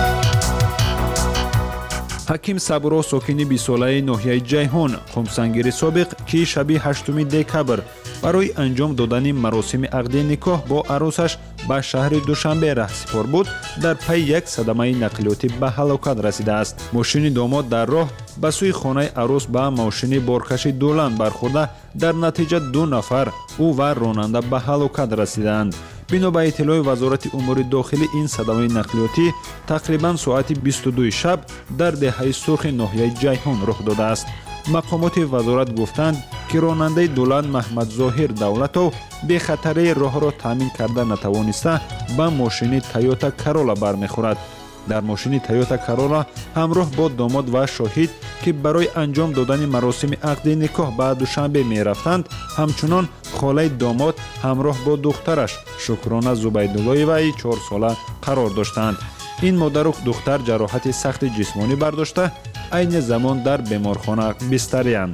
ҳаким сабуро сокини бисолаи ноҳияи ҷайҳон қумсангири собиқ ки шаби ҳаштуми декабр барои анҷом додани маросими ақди никоҳ бо аросаш ба шаҳри душанбе раҳсипор буд, дар пайи як садамаи нақлиётӣ ба ҳалокат расидааст. мошини домод дар роҳ ба сӯи хонаи арос ба мошини боркаши дулан бархӯрда, дар натиҷа ду нафар ӯ ва ронанда ба ҳалокат расидаанд. бино ба иттилои вазорати умури дохилӣ, ин садамаи нақлиётӣ тақрибан соати бисту дуи шаб дар деҳаи сурхи ноҳияи ҷайҳон рух додааст. мақомоти вазорат гуфтанд ки ронандаи дулан маҳмадзоҳир давлатов бехатарии роҳро таъмин карда натавониста ба мошини Toyota Corolla бармехӯрад. дар мошини Toyota Corolla ҳамроҳ бо домод ва шоҳид ки барои анҷом додани маросими ақди никоҳ ба душанбе мерафтанд, ҳамчунон холаи домод ҳамроҳ бо духтараш Шукрона Зубайдуллоеваи чорсола қарор доштанд. ин модару духтар ҷароҳати сахти ҷисмонӣ бардошта, айни замон дар беморхона бистариянд.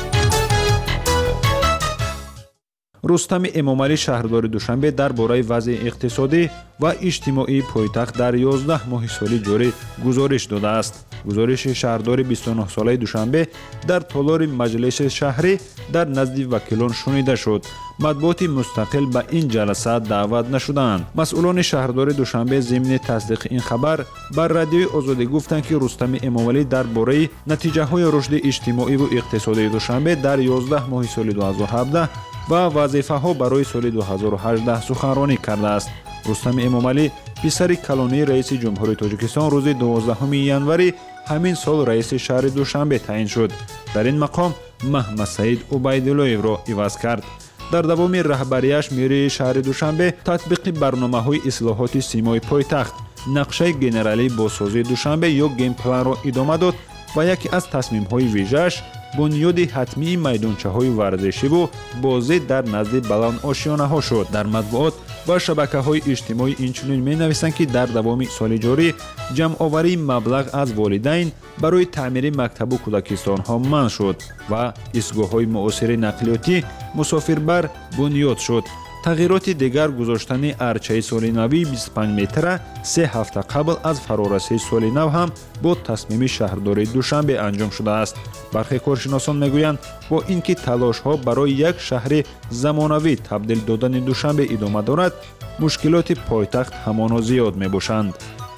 рустами эмомалӣ шаҳрдори душанбе дар бораи вазъи иқтисодӣ ва иҷтимоии пойтахт дар ёздаҳ моҳи соли ҷорӣ гузориш додааст. гузориши шаҳрдори бисту нӯҳ солаи душанбе дар толори маҷлиси шаҳрӣ дар назди вакилон шунида шуд. матбуоти мустақил ба ин ҷаласа даъват нашуданд. масъулони шаҳрдори душанбе зимни тасдиқи ин хабар ба радиои озодӣ гуфтанд ки рустами эмомалӣ дар бораи натиҷаҳои рушди иҷтимоиву иқтисодии душанбе дар ёздаҳ моҳи соли дуҳазору ҳабдаҳ ва вазифаҳо барои соли дуҳазору ҳаждаҳ суханронӣ кардааст. рустами эмомалӣ писари калонии раиси ҷумҳурии тоҷикистон рӯзи дувоздаҳуми январӣ ҳамин сол раиси шаҳри душанбе таъин шуд. дар ин мақом Маҳмадсаид Убайдуллоевро иваз кард. дар давоми раҳбарияш мэрии шаҳри душанбе татбиқи барномаҳои ислоҳоти симои пойтахт нақшаи генералии бозсозии душанбе ё геймпланро идома дод ва яке аз тасмимҳои вижааш бунёди ҳатмии майдончаҳои варзишиву бозӣ дар назди баландошиёнаҳо шуд. Дар матбуот ва шабакаҳои иҷтимоӣ инчунин менависанд, ки дар давоми соли ҷорӣ ҷамъоварии маблағ аз волидайн барои таъмири мактабу кӯдакистонҳо манъ шуд ва истгоҳҳои муосири нақлиётӣ мусофирбар бунёд шуд. тағйироти дигар гузоштани арчаи соли навии бисту панҷ метра се ҳафта қабл аз фарорасии соли нав ҳам бо тасмими шаҳрдории Душанбе анҷом шудааст. бархе коршиносон мегӯянд бо ин ки талошҳо барои як шаҳри замонавӣ табдил додани Душанбе идома дорад, мушкилоти пойтахт ҳамоно зиёд мебошанд.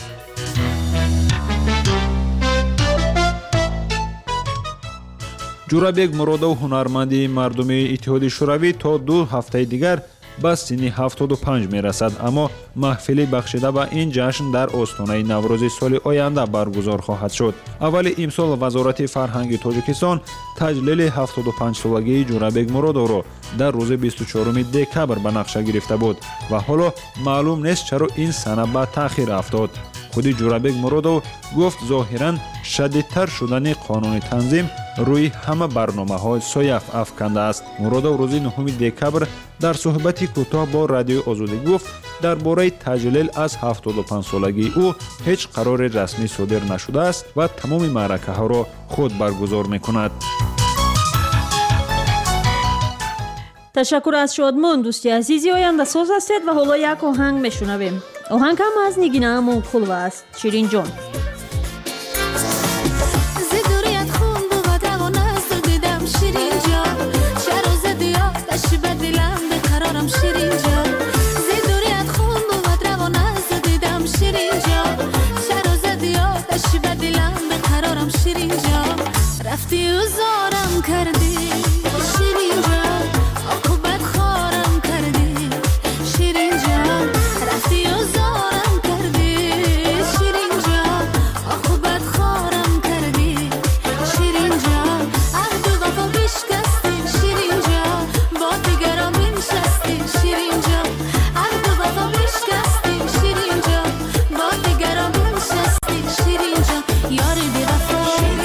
ҷурабек Муродов, ҳунарманди мардумии Иттиҳоди Шӯравӣ, то ду ҳафтаи дигар ба синни ҳафтоду панҷ мерасад, аммо маҳфили бахшида ба ин ҷашн дар остонаи Наврӯзи соли оянда баргузор хоҳад шуд. аввали имсол Вазорати фарҳанги Тоҷикистон таҷлили ҳафтоду панҷсолагии Ҷурабек Муродовро дар рӯзи бисту чорум декабр ба нақша гирифта буд ва ҳоло маълум нест чаро ин сана ба таъхир афтод. худи Ҷурабек Муродов гуфт зоҳиран шадидтар шудани қонуни танзим рӯи ҳама барномаҳо сояф афкандааст. Муродов рӯзи нӯҳуми декабр дар суҳбати кӯтоҳ бо Радиои Озодӣ гуфт дар бораи таҷлил аз ҳафтоду панҷсолагии ӯ ҳеҷ қарори расмӣ содир нашудааст ва тамоми маъракаҳоро худ баргузор мекунад. ташаккур аз шодмон дӯсти азизи ояндасоз ҳастед ва ҳоло як оҳанг мешунавем. оҳанг ҳам аз Нигина Амонқулова аст. Ширинҷон. رفتی و زارم کردی شیرین جان عاقبت خارم کردی شیرین جان رفتی و زارم کردی شیرین جان عاقبت خارم کردی شیرین جان عهد و وفا بشکستی شیرین جان با دیگران بنشستی شیرین جان عهد و وفا بشکستی شیرین جان با دیگران بنشستی شیرین جان یاری بی وفا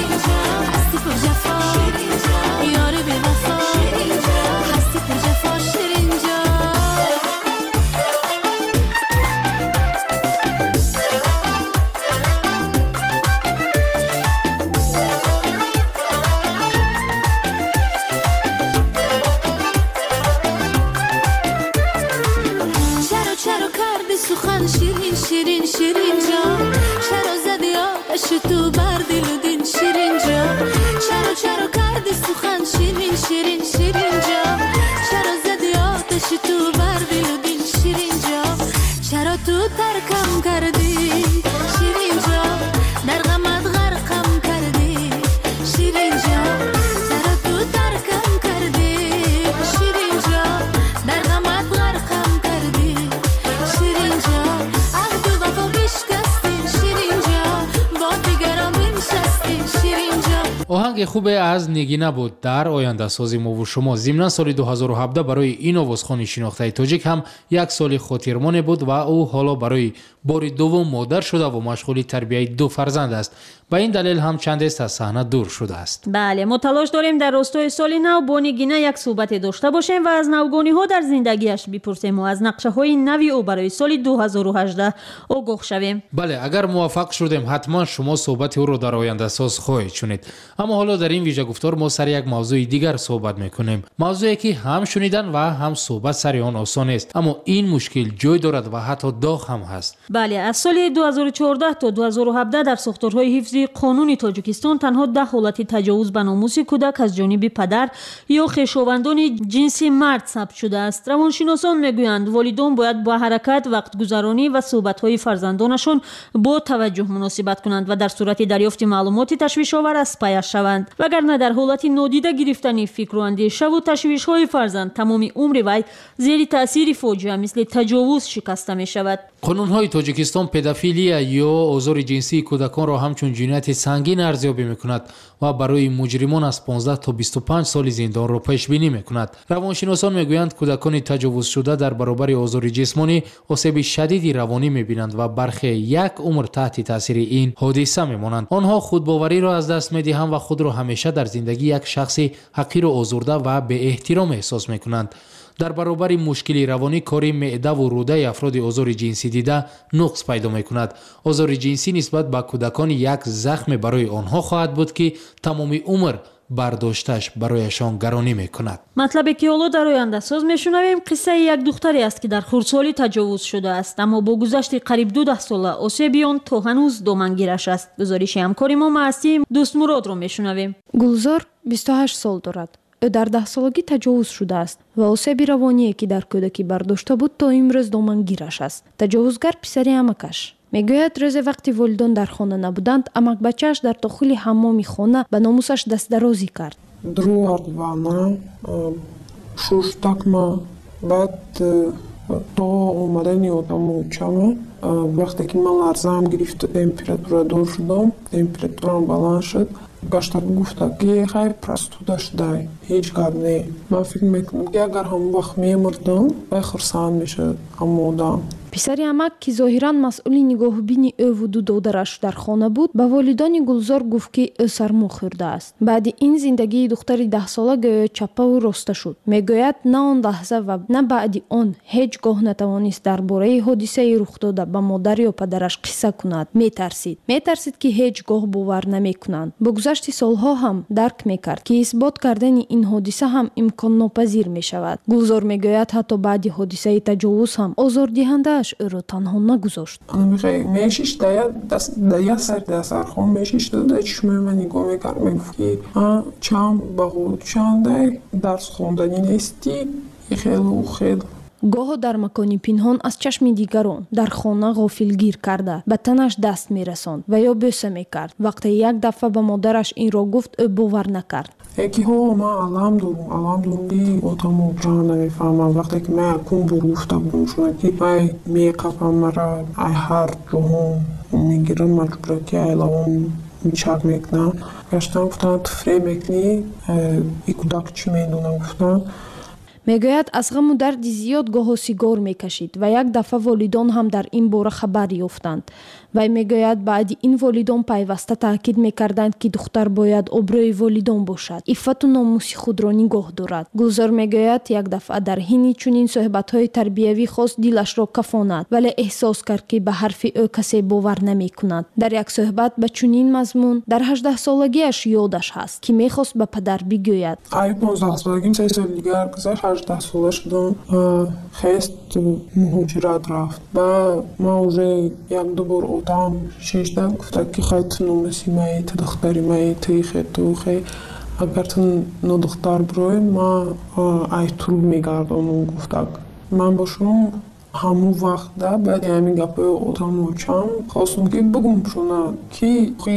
تو بر دل و دین شیرین جا چرا چرا کردی سخن شیرین شیرین شیرین جا چرا زدی آتش تو بر دل و دین شیرین جا چرا تو ترکم کردی شیرین جا در غمت غرقم کردی شیرین جا چرا تو ترکم کردی شیرین جا در غمت غرقم کردی شیرین جا عهد و وفا بشکستی شیرین جا оҳанги хубе аз Нигина буд дар ояндасози мову шумо. зимнан соли ду ҳазору ҳабдаҳ барои ин овозхони шинохтаи тоҷик ҳам як соли хотирмоне буд ва ӯ ҳоло барои бори дуввум модар шуда ва машғули тарбияи ду фарзанд аст. ба ин далел ҳам чандест аз саҳна дур шудааст. бале, мо талош дорем дар ростои соли нав бо Нигина як суҳбате дошта бошем ва аз навгониҳо дар зиндагиаш бипурсем ва аз нақшаҳои нави ӯ барои соли ду ҳазору ҳаждаҳ огоҳ шавем. бале, агар муваффақ шудем ҳатман шумо суҳбати ӯро дар ояндасоз хоҳед шунид. аммо ҳоло дар ин вижагуфтор мо сари як мавзӯи дигар суҳбат мекунем. мавзӯе ки ҳам шунидан ва ҳам суҳбат сари он осон нест, аммо ин мушкил ҷой дорад ва ҳатто доғ ҳам ҳаст. бале, аз соли ду ҳазору чордаҳ то ду ҳазору ҳабдаҳ дар сохторҳои ҳифзи қонуни Тоҷикистон танҳо даҳ ҳолати таҷовуз ба номуси кӯдак аз ҷониби падар ё хешовандони ҷинси мард сабт шудааст. равоншиносон мегӯянд волидон бояд ба ҳаракат, вақтгузаронӣ ва суҳбатҳои фарзандонашон бо таваҷҷӯҳ муносибат кунанд ва дар сурати дарёфти маълумоти ташвишовар аз пайаш шаванд. вагарна дар ҳолати нодида гирифтани фикру андешаву ташвишҳои фарзанд тамоми умри вай зери таъсири фоҷиа мисли таҷовуз шикаста мешавад. қонунҳои тоҷикистон педофилия ё озори ҷинсии кӯдаконро ҳамчун ҷинояти сангин арзёбӣ мекунад ва барои муҷримон аз понздаҳ то бисту панҷ соли зиндонро пешбинӣ мекунад. равоншиносон мегӯянд кӯдакони таҷовузшуда дар баробари озори ҷисмонӣ осеби шадиди равонӣ мебинанд ва бархе як умр таҳти таъсири ин ҳодиса мемонанд. онҳо худбовариро аз даст медиҳанд ва худро ҳамеша дар зиндагӣ як шахси ҳақиру озурда ва беэҳтиром эҳсос мекунанд. дар баробари мушкили равонӣ кори меъдаву рӯдаи афроди озори ҷинсӣ дида нуқс пайдо мекунад. озори ҷинсӣ нисбат ба кӯдакон як захме барои онҳо хоҳад буд ки тамоми умр бардошташ барояшон гаронӣ мекунад. матлабе ки ҳоло дар ояндасоз мешунавем қиссаи як духтаре аст ки дар хурдсолӣ таҷовуз шудааст, аммо бо гузашти қариб дудаҳ сола осеби он то ҳанӯз домангираш аст. гузориши ҳамкори мо маҳсии дӯстмуродро мешунавем. гулзор бисту ҳашт сол дорад. ӯ дар даҳсолагӣ таҷовуз шудааст ва осеби равоние ки дар кӯдакӣ бардошта буд то имрӯз домангираш аст. таҷовузгар писари амакаш. мегӯяд рӯзе вақти волидон дар хона набуданд, амакбачааш дар дохили ҳаммоми хона ба номусаш дастдарозӣ кард. друар вана шуштакма баъд то омадани одамочама вақте ки ман ларзаам гирифт температурадор шудам, температурам баланд шуд, гаштак гуфта ки хай простуда шудай, ҳеҷ гап не. ман фикр мекунам ки агар ҳамон вақт мемурдам вай хурсанд мешуд ҳамон одам. писари амак ки зоҳиран масъули нигоҳубини ӯ вуду додараш дар хона буд, ба волидони Гулзор гуфт ки ӯ сармо хӯрдааст. баъди ин зиндагии духтари даҳсола гӯё чаппаву роста шуд. мегӯяд на он лаҳза ва на баъди он ҳеҷ гоҳ натавонист дар бораи ҳодисаи рухдода ба модар ё падараш қисса кунад. метарсид метарсид ки ҳеҷ гоҳ бовар намекунанд. бо гузашти солҳо ҳам дарк мекард ки исбот кардани ин ҳодиса ҳам имконнопазир мешавад. Гулзор мегӯяд ҳатто баъди ҳодисаи таҷовуз ҳам озордиҳандааш ӯро танҳо нагузошт. мешиш да як сар да сархон мешиш да чишмаи ман нигоҳ мекард, мегуфт ки чам ба худчандай дарс хонданӣ нести хелу хел. гоҳо дар макони пинҳон аз чашми дигарон дар хона ғофилгир карда ба танаш даст мерасонд ва ё бӯса мекард. вақте як дафъа ба модараш инро гуфт, ӯ бовар накард. ки ҳо ман алам дорум алам дорум ки отамоҷан намефаҳмам. вақте ки ман якум бор гуфта будам шуна ки ай меқапам мара ай ҳар ҷоҳон мегирам маҷбурати айлавон чак мекунам. гаштам гуфтам туфре мекунӣ и кӯдак чӣ медонам гуфтам. мегӯяд аз ғаму дарди зиёд гоҳо сигор мекашид ва як дафъа волидон ҳам дар ин бора хабар ёфтанд. вай мегӯяд баъди ин волидон пайваста таъкид мекарданд ки духтар бояд обрӯи волидон бошад, иффату номуси худро нигоҳ дорад. гулзор мегӯяд як дафъа дар ҳини чунин суҳбатҳои тарбиявӣ хост дилашро кафонад, вале эҳсос кард ки ба ҳарфи ӯ касе бовар намекунад. дар як суҳбат ба чунин мазмун дар ҳаждаҳсолагиаш ёдаш ҳаст ки мехост ба падар бигӯяд. ай понздаҳсолагим се соли дигар гузашт, ҳаждаҳ сола шудам, хест муҳоҷират рафт. ба ман уже як ду бор отам шешда гуфта ки хай ту номуси маи ту духтари маи ту хе ту хе агар ту нодухтар бирои ман ай ту мегардонам. гуфтак ман бошум ҳамун вақт да баъди ҳамин гапои отамочам хостам ки бигум шуна ки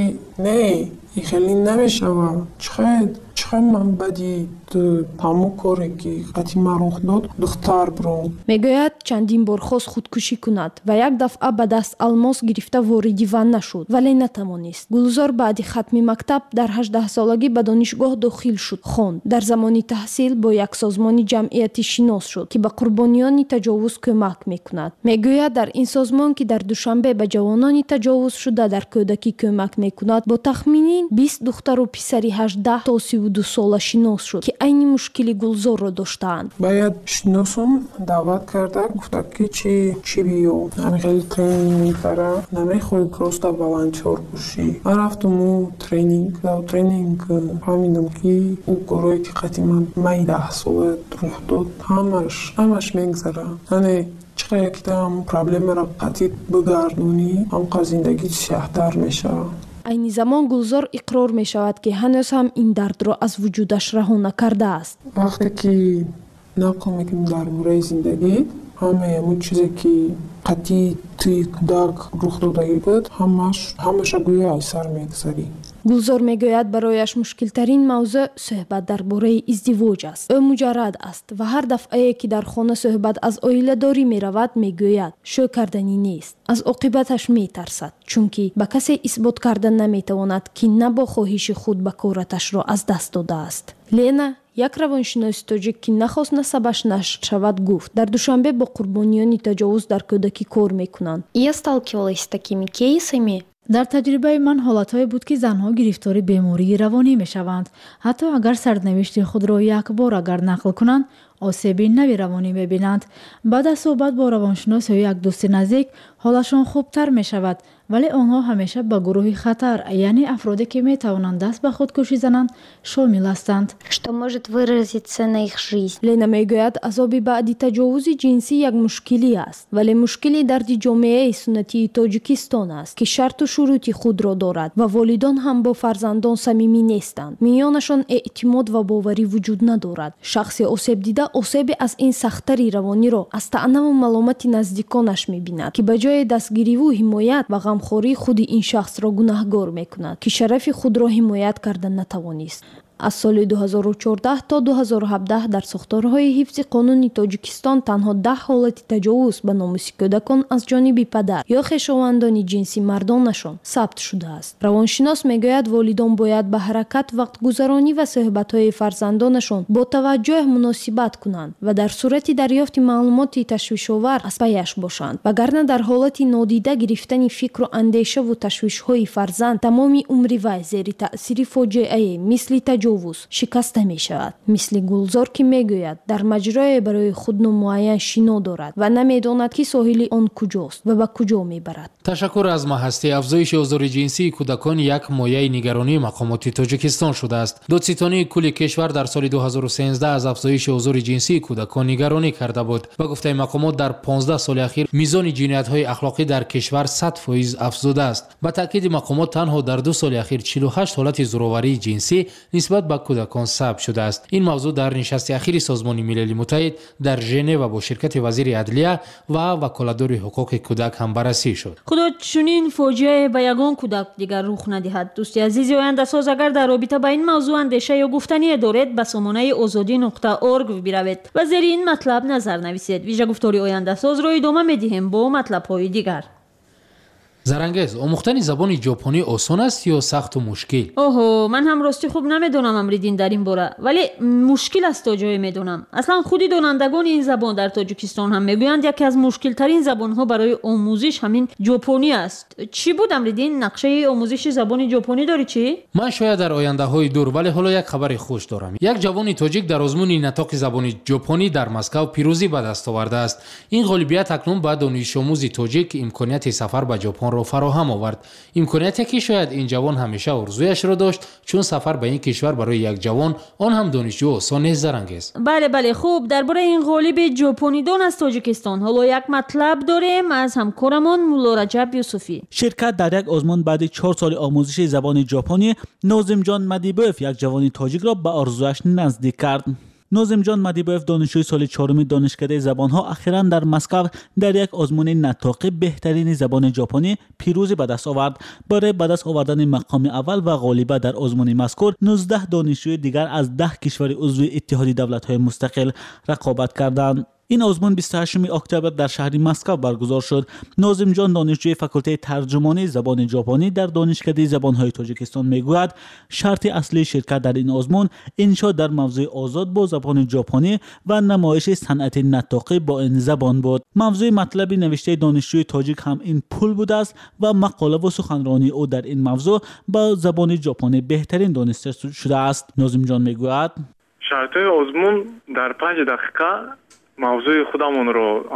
не и хеле намешава чихед чихед ман баъди ҳамун коре ки қати ман рух дод духтар биром. мегӯяд чандин бор хост худкушӣ кунад ва як дафъа ба даст алмос гирифта вориди ванна шуд, вале натавонист. гулзор баъди хатми мактаб дар ҳаждаҳсолагӣ ба донишгоҳ дохил шуд. хон дар замони таҳсил бо як созмони ҷамъияти шинос шуд ки ба қурбониёни таҷовуз кӯмак мекунад. мегӯяд дар ин созмон ки дар душанбе ба ҷавонони таҷовуз шуда дар кӯдакӣ кӯмак мекунад, бо тахминин бист духтару писари ҳаждаҳ то сиву ду сола шинос шуд ки айни мушкили Гулзорро доштаанд. Баъд шиносум даъват карда гуфта ки чи чи биё ҳамихели тренинг мебара намехоҳӣ просто волонтёр бошӣ. ман рафтуму тренинг дар тренинг фаҳмидам ки ӯ корое ки қати ман маи даҳ сола рух дод ҳамаш ҳамаш мегзара. яъне чихар якита ҳамун проблемаро қатӣ бигардонӣ ҳамқа зиндагӣ сиҳтар мешавад. айни замон Гулзор иқрор мешавад ки ҳанӯз ҳам ин дардро аз вуҷудаш раҳо накардааст. вақте ки نقل میکنیم درباره زندگی. همه همون چیزی که قطعی توی کودک رخ داده بود همش همش گویا از سر میگذاری. گلزار میگوید برایش مشکلترین موضوع صحبت درباره ازدواج است. او مجرد است و هر دفعه که در خانه صحبت از عائله داری میرود میگوید شو کردنی نیست. از عاقبتش میترسد چون که به کسی اثبات کردن نمیتواند که نه با خواهش خود بکارتش را از دست داده است. لینا یک روانشناس تاجیک که نخواست نسبش نشر شود گفت در دوشنبه با قربانیان تجاوز در کودکی کار میکنند. Я сталкивалась с такими кейсами. در تجربه من حالت‌هایی بود که زنها گرفتار بیماری روانی میشوند. حتی اگر سرنوشت خود را یک بار اگر نقل کنند آسیب نوی روانی میبینند. بعد از صحبت با روانشناس یا یک دوست نزدیک حالشان خوبتر میشود، ولی آنها همیشه به گروه خطر یعنی افرادی که میتوانند دست به خودکشی زنند شامل هستند. Что может выразиться на их жизнь. لینا میگوید عذاب بعد تجاوز جنسی یک مشکلی است، ولی مشکلی در جامعه سنتی تاجیکستان است که شرط و شروط خود را دارد و والدان هم با فرزندان صمیمی نیستند. میانشان اعتماد و باوری وجود ندارد. شخص آسیب دیده آسیب از این سختری روانی را از طعنه و ملامت نزدیکانش میبیند که به جای دستگیری و حمایت و غمخوری خود این شخص را گناهکار میکند که شرف خود را حمایت کردن نتوانست. از سال دو هزار و چهارده تا دو هزار و هفده در ساختارهای حفظ قانون تاجیکستان تنها ده حالت تجاوز به ناموس کودکان از جانب پدر یا خویشاوندان جنسی مردانشان ثبت شده است. روانشناس میگوید والدان باید به حرکت وقت گذرانی و صحبت‌های فرزندانشان با توجه مناسبت کنند و در صورت دریافت معلومات تشویش‌آور از پیش باشند، وگرنه در حالت نادیده گرفتن فکر و اندیشه و تشویش‌های فرزند تمام عمر وی زیر تأثیر فاجعه مثل تجاوز شکسته می شود. مثل گلزار که می گوید در مجرای برای خود معین شنا دارد و نمی داند که ساحل آن کجاست و به کجا می برد. تشکر از محستی. افزایش آزار جنسی کودکان یک مایه نگرانی مقامات تاجیکستان شده است. دادستانی کل کشور در سال دو هزار و سیزده از افزایش آزار جنسی کودکان نگرانی کرده بود. با گفته مقامات در پانزده سال اخیر میزان جنایت‌های اخلاقی در کشور صد درصد افزوده است. با تاکید مقامات تنها در دو سال اخیر چهل و هشت حالت زورآوری جنسی نسبت به کودکان ثبت شده است. این موضوع در نشست اخیر سازمان ملل متحد در ژنو با شرکت وزیر عدلیه و وکالتدار حقوق کودک هم بررسی شد. خدا چنین فاجعه به یگان کودک دیگر رخ ندهد. دوستی عزیزی آینده ساز اگر در رابطه با این موضوع اندیشه یا گفتنی دارید به سامانه آزادی نقطه ارگ بروید و زیر این مطلب نظر نویسید. ویژه گفتاری آینده ساز را ادامه میدهیم با مطلب های دیگر. زرنگز، آموختن زبان ژاپنی آسان است یا سخت و مشکل؟ اوه، من هم راستی خوب نمیدونم امریدین در این باره، ولی مشکل است تا جایی میدونم. اصلا خودی دانندگان این زبان در تاجیکستان هم میگویند یکی از مشکل ترین زبان ها برای آموزش همین ژاپنی است. چی بود امریدین؟ نقشه آموزش زبان ژاپنی داری چی؟ من شاید در آینده های دور، ولی حالا یک خبر خوش دارم. یک جوان تاجیک در آزمون نطق زبان ژاپنی در مسکو پیروزی به دست آورده است. این غالبیت اکنون به دانش آموز تاجیک امکانیت سفر به ژاپن را فراهم آورد. امکانیتی که شاید این جوان همیشه آرزویش را داشت، چون سفر به این کشور برای یک جوان آن هم دانشجو آسان نیست. زرنگز. بله بله خوب، درباره این غالب ژاپنی دان از تاجیکستان حالا یک مطلب داریم از همکارمان مولا رجب یوسفی. شرکت در یک آزمون بعد چهار سال آموزش زبان ژاپنی ناظم جان مدیبوف یک جوان تاجیک را به آرزویش نزدیک کرد. ناظم جان مدیبوف دانشجوی سال چهارم دانشکده زبان‌ها اخیراً در مسکو در یک آزمون نطاق بهترین زبان ژاپنی پیروزی به دست آورد. برای به دست آوردن مقام اول و غالبه در آزمون مذکور نوزده دانشجوی دیگر از ده کشور عضو اتحاد دولت‌های مستقل رقابت کردند. این آزمون بیست و هشتم اکتبر در شهر مسکو برگزار شد. ناظم جان دانشجوی فاکولته ترجمانی زبان ژاپنی در دانشکده زبان‌های تاجیکستان میگوید شرط اصلی شرکت در این آزمون انشا در موضوع آزاد با زبان ژاپنی و نمایش صنعت نطاقی با این زبان بود. موضوع مطلب نوشته دانشجوی تاجیک هم این پول بوده است و مقاله و سخنرانی او در این موضوع با زبان ژاپنی بهترین دانسته شده است. ناظم جان میگوید شرط آزمون در پنج دقیقه موضوع خودمون رو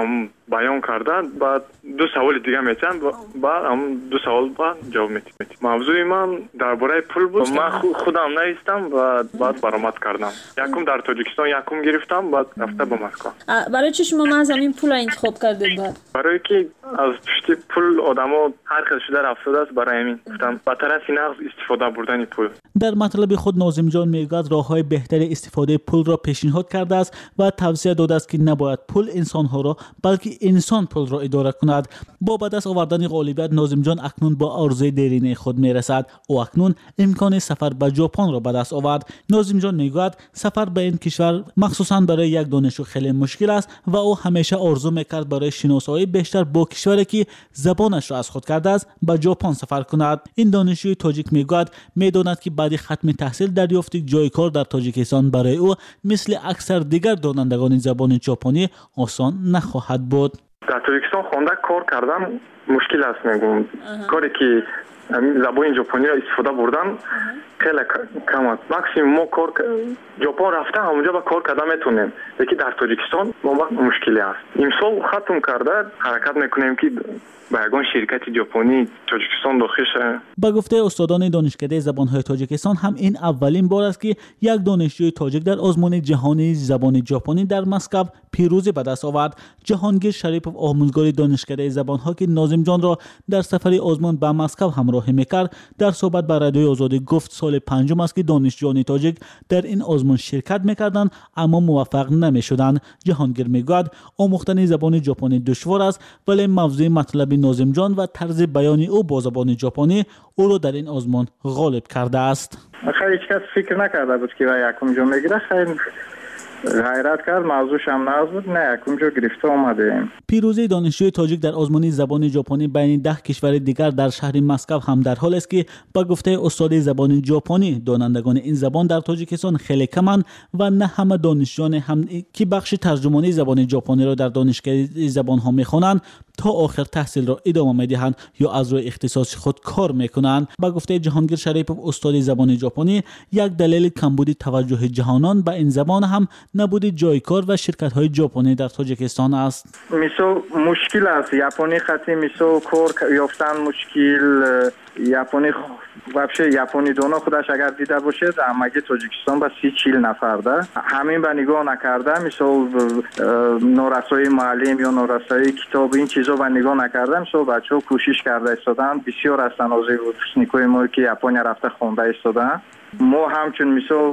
بیان کردن. بعد دو سوال دیگه میتونم بعد هم دو سوال بعد جواب میتونم. موضوع من درباره پول بود. من خودم نوشتم و بعد برآمد کردم. یکم در تاجیکستان یکم گرفتم بعد رفته به مسکو. برای چی شما از همین پول انتخاب کردید؟ بعد برای که از پشت پول آدما هر خیلی شده رفته است. برای همین گفتم بهتر است نقد استفاده بردن پول. در مطلب خود ناظم جان میگوید راههای بهتری استفاده پول را پیشنهاد کرده است و توصیه داده است که نباید پول انسانها را بلکه انسان پول را اداره کند. با به دست آوردن غالبیت ناظم جان اکنون با آرزوی دیرینه خود میرسد. او اکنون امکان سفر به ژاپن را به دست آورد. ناظم جان میگوید سفر به این کشور مخصوصا برای یک دانشجو خیلی مشکل است و او همیشه آرزو میکرد برای شناسایی بیشتر با کشوری که زبانش را از خود کرده است به ژاپن سفر کند. این دانشجوی تاجیک میگوید میداند که بعد ختم تحصیل دریافت جای کار در تاجیکستان برای او مثل اکثر دیگر دانندگان زبان ژاپنی آسان نخواهد بود. در تاجیکستان خوانده کار کردن مشکل است. میگم کاری که زبان ژاپنی را استفاده بردن خیلی کم است. ماکسیمم ما کار ژاپن رفته همونجا با کار کردن میتونیم، لیکن در تاجیکستان ما مشکلی است. امسال ختم کرده حرکت میکنیم که به یگان شرکت ژاپنی تاجیکستان داخل شه. با گفته استادان دانشکده زبان‌های تاجیکستان هم این اولین بار است که یک دانشجوی تاجیک در آزمون جهانی زبان ژاپنی در مسکو پیروزی به دست آورد. جهانگیر شریپوف آموزگار دانشکده زبان‌ها که ناظم جان را در سفر آزمون به مسکو همراهی می‌کرد در صحبت با رادیوی آزادی گفت سال پنجم است که دانشجویان تاجیک در این آزمون شرکت می‌کردند اما موفق نمی‌شدند. جهانگیر می‌گوید آموختن زبان ژاپنی دشوار است ولی موضوع مطلب ناظم جان و طرز بیان او با زبان ژاپنی او را در این آزمون غالب کرده است. خیلی هیچ کس فکر نکرده بود که یکم جا میگیره. خیلی غیرت کرد. موضوعش هم ناز بود. نه یکم جا گرفته اومده. پیروزی دانشجوی تاجیک در آزمون زبان ژاپنی بین ده کشور دیگر در شهر مسکو هم در حال است که با گفته استاد زبان ژاپنی دانندگان این زبان در تاجیکستان خیلی کمند و نه همه دانشجویان هم که بخش ترجمانی زبان ژاپنی را در دانشگاه زبان‌ها می‌خوانند تا آخر تحصیل را ادامه می‌دهند یا از روی اختصاص خود کار می‌کنند. با گفته جهانگیر شریپوف استاد زبان ژاپنی یک دلیل کمبود توجه جهانان به این زبان هم نبود جای کار و شرکت‌های ژاپنی در تاجیکستان است. میسو مشکل است. ژاپنی خطی میسو کار یافتن مشکل. ژاپنی وابشه ژاپنی دونا خودش اگر دیده باشه همگی تاجیکستان با سی چهل نفر ده همین به نگاه نکرده. مثل نورسایی معلم یا نورسایی کتاب این چیزا به نگاه نکرده. مثل بچه‌ها کوشش کرده استادن بسیار هستن از وپسنیکوی ما که ژاپنی رفته خونده استادن. ما همچون مثل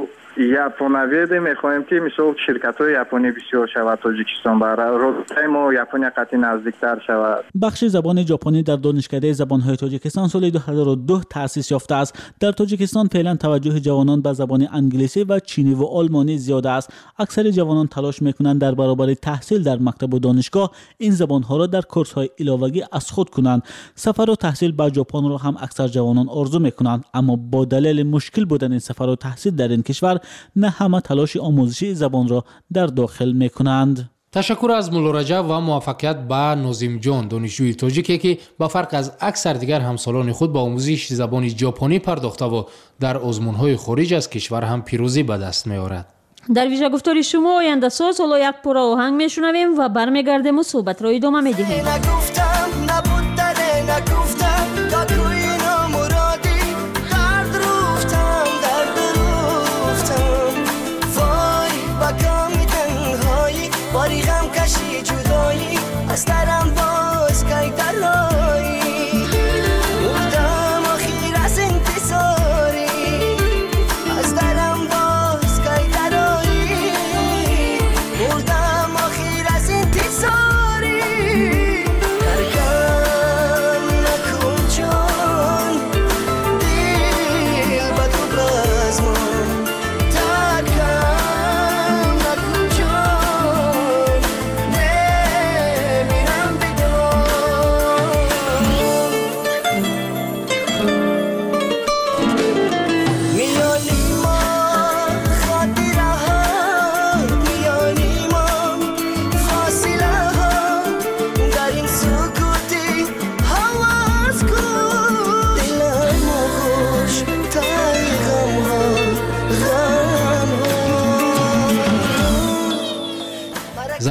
ژاپنی میخوایم که مثل شرکت‌های ژاپنی بسیار شود تاجیکستان برای رابطه ما ژاپنی قطعی نزدیکتر شود. بخش زبان ژاپنی در دانشکده زبان‌های تاجیکستان سال دو هزار و دو تأسیس یافته است. در تاجیکستان فعلا توجه جوانان به زبان انگلیسی و چینی و آلمانی زیاد است. اکثر جوانان تلاش می‌کنند در برابر تحصیل در مکتب و دانشگاه این زبان‌ها را در کورس‌های علاوه‌ای از خود کنند. سفر و تحصیل به ژاپن را هم اکثر جوانان آرزو می‌کنند اما با دلیل مشکل بودن سفر و تحصیل در این کشور نه همه تلاش آموزشی زبان را در داخل میکنند. تشکر از مولا رجب و موفقیت به ناظم جان دانشجوی تاجیکی که با فرق از اکثر دیگر همسالان خود با آموزش زبان ژاپنی پرداخته و در آزمون‌های خارج از کشور هم پیروزی به دست می‌آورد. در ویژه گفتاری شما آینده ساز حالا یک پاره آهنگ میشنویم و برمیگردیم و صحبت را ادامه میدهیم. باری غم کشی جدایی از درم باز که دلایی مردم آخیر از انتصاری از درم باز که دلایی مردم آخیر از انتصاری ترکم نکن جان دل با تو بزمان ترکم نکن جان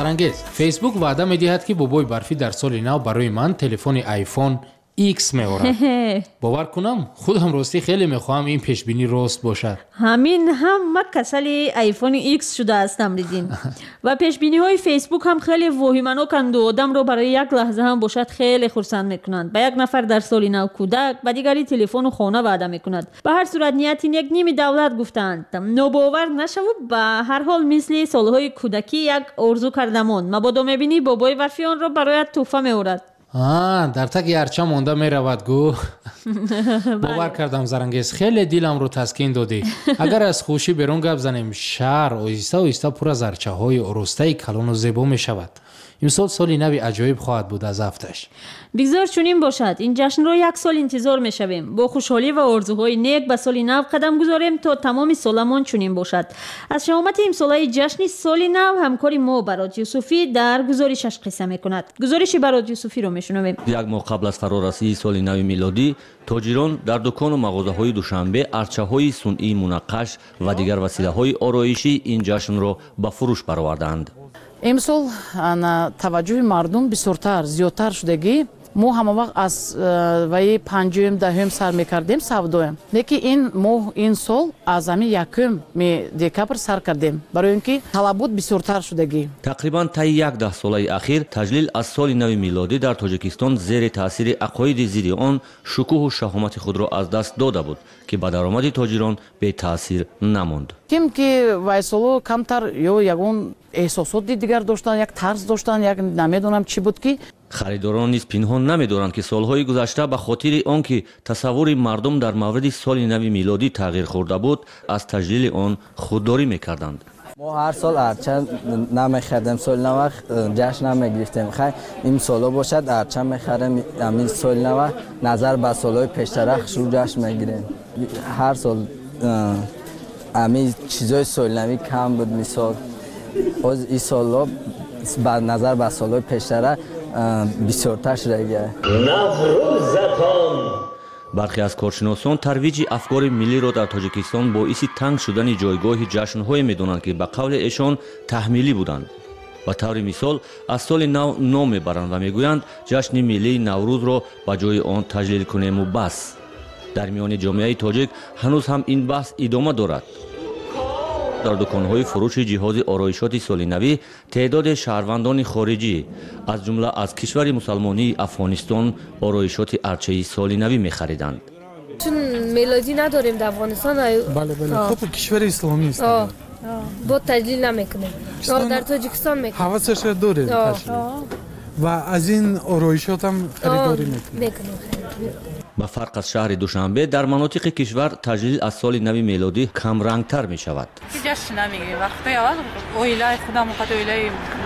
назарангез. Facebook ваъда медиҳад ки бобои барфӣ дар соли нав барои ман телефони iPhone X меорад. бовар кунам худам ростӣ хеле мехоҳам ин пешбинӣ рост бошад. ҳамин ҳам ма касали iPhone X шудаастам Ридин. ва пешбиниҳои Facebook ҳам хеле воҳиманоканд ва одамро барои як лаҳза ҳам бошад хеле хурсанд мекунанд. ба як нафар дар соли нав кӯдак, ба дигари телефону хона ваъда мекунад. ба ҳар сурат нияти як ними давлат гуфтанд. нобовар нашаву ба ҳар ҳол мисли солҳои кӯдакӣ як орзу кардамон. мабодо мебинӣ бобои барфи онро бароят тӯҳфа меорад. А, дар так ярча монда меравад гӯ. бовар кардам Зарангез, хеле диламро таскин додӣ. агар аз хушӣ берун гап занем, шаҳр оҳиста оҳиста пур аз арчаҳои оростаи калону зебо мешавад. имсол соли нави аҷоиб хоҳад буд аз ҳафташ. бигзор чунин бошад. ин ҷашнро як сол интизор мешавем. бо хушҳолӣ ва орзуҳои нек ба соли нав қадам гузорем то тамоми соламон чунин бошад. аз шаҳомати имсолаи ҷашни соли нав ҳамкори мо Барод Юсуфӣ дар гузоришаш қисса мекунад. гузориши Барод Юсуфиро мешунавем. як моҳ қабл аз фарорасии соли нави милодӣ тоҷирон дар дукону мағозаҳои Душанбе арчаҳои сунъии мунаққаш ва дигар василаҳои ороишӣ ин ҷашнро ба фурӯш бароварданд. имсол таваҷҷӯҳи мардум бисёртар зиёдтар шудагӣ мо ҳама вақт аз ваи панҷум даҳум сар мекардем савдоем, лекин ин моҳ ин сол аз ҳамин якум декабр сар кардем, барои он ки талабот бисёртар шудагӣ. тақрибан таи як даҳсолаи ахир таҷлил аз соли нави милодӣ дар Тоҷикистон зери таъсири ақоиди зидди он шукӯҳу шаҳомати худро аз даст дода буд, ки ба даромади тоҷирон бетаъсир намонд. ким ки вайсоло камтар ё ягон эҳсосоти дигар доштанд, як тарз доштанд, як намедонам чӣ буд ки харидорон низ пинҳон намедоранд ки солҳои гузашта ба хотири он ки тасаввури мардум дар мавриди соли нави милодӣ тағйир хӯрда буд, аз таҷлили он худдорӣ мекарданд. мо ҳар сол арча намехардем, соли нава ҷашн намегирифтем. хай имсоло бошад арча мехарем, ами соли нава назар ба солҳои пештарах шур ҷашн мегирем. ҳар сол ами чизои соли навӣ кам буд. мисол оз ин солҳо ба назар ба солҳои пештара бисёртар шудагия. бархе аз коршиносон тарвиҷи афкори миллиро дар Тоҷикистон боиси танг шудани ҷойгоҳи ҷашнҳое медонанд, ки ба қавли эшон таҳмилӣ буданд. ба таври мисол аз соли нав ном мебаранд ва мегӯянд ҷашни миллии Наврӯзро ба ҷои он таҷлил кунему бас. дар миёни ҷомеаи тоҷик ҳанӯз ҳам ин баҳс идома дорад. дар дуконҳои фурӯши ҷиҳози ороишоти солинавӣ теъдоди шаҳрвандони хориҷӣ аз ҷумла аз кишвари мусалмонии Афғонистон ороишоти арчаи солинавӣ мехариданд. чун мелодӣ надорем дар Афғонистон. бале бале хуб кишвари исломист. бо таҷлил намекунем. дар Тоҷикистон мекунем. ҳавасашро дорем. ва аз ин ороишот ҳам харидорӣ мекунем. ба фарқ аз шаҳри Душанбе дар манотиқи кишвар таҷлил аз соли нави мелодӣ камрангтар мешавад. ҷашн намегирем. вақтҳои аввал оилаи худам вақти оилаи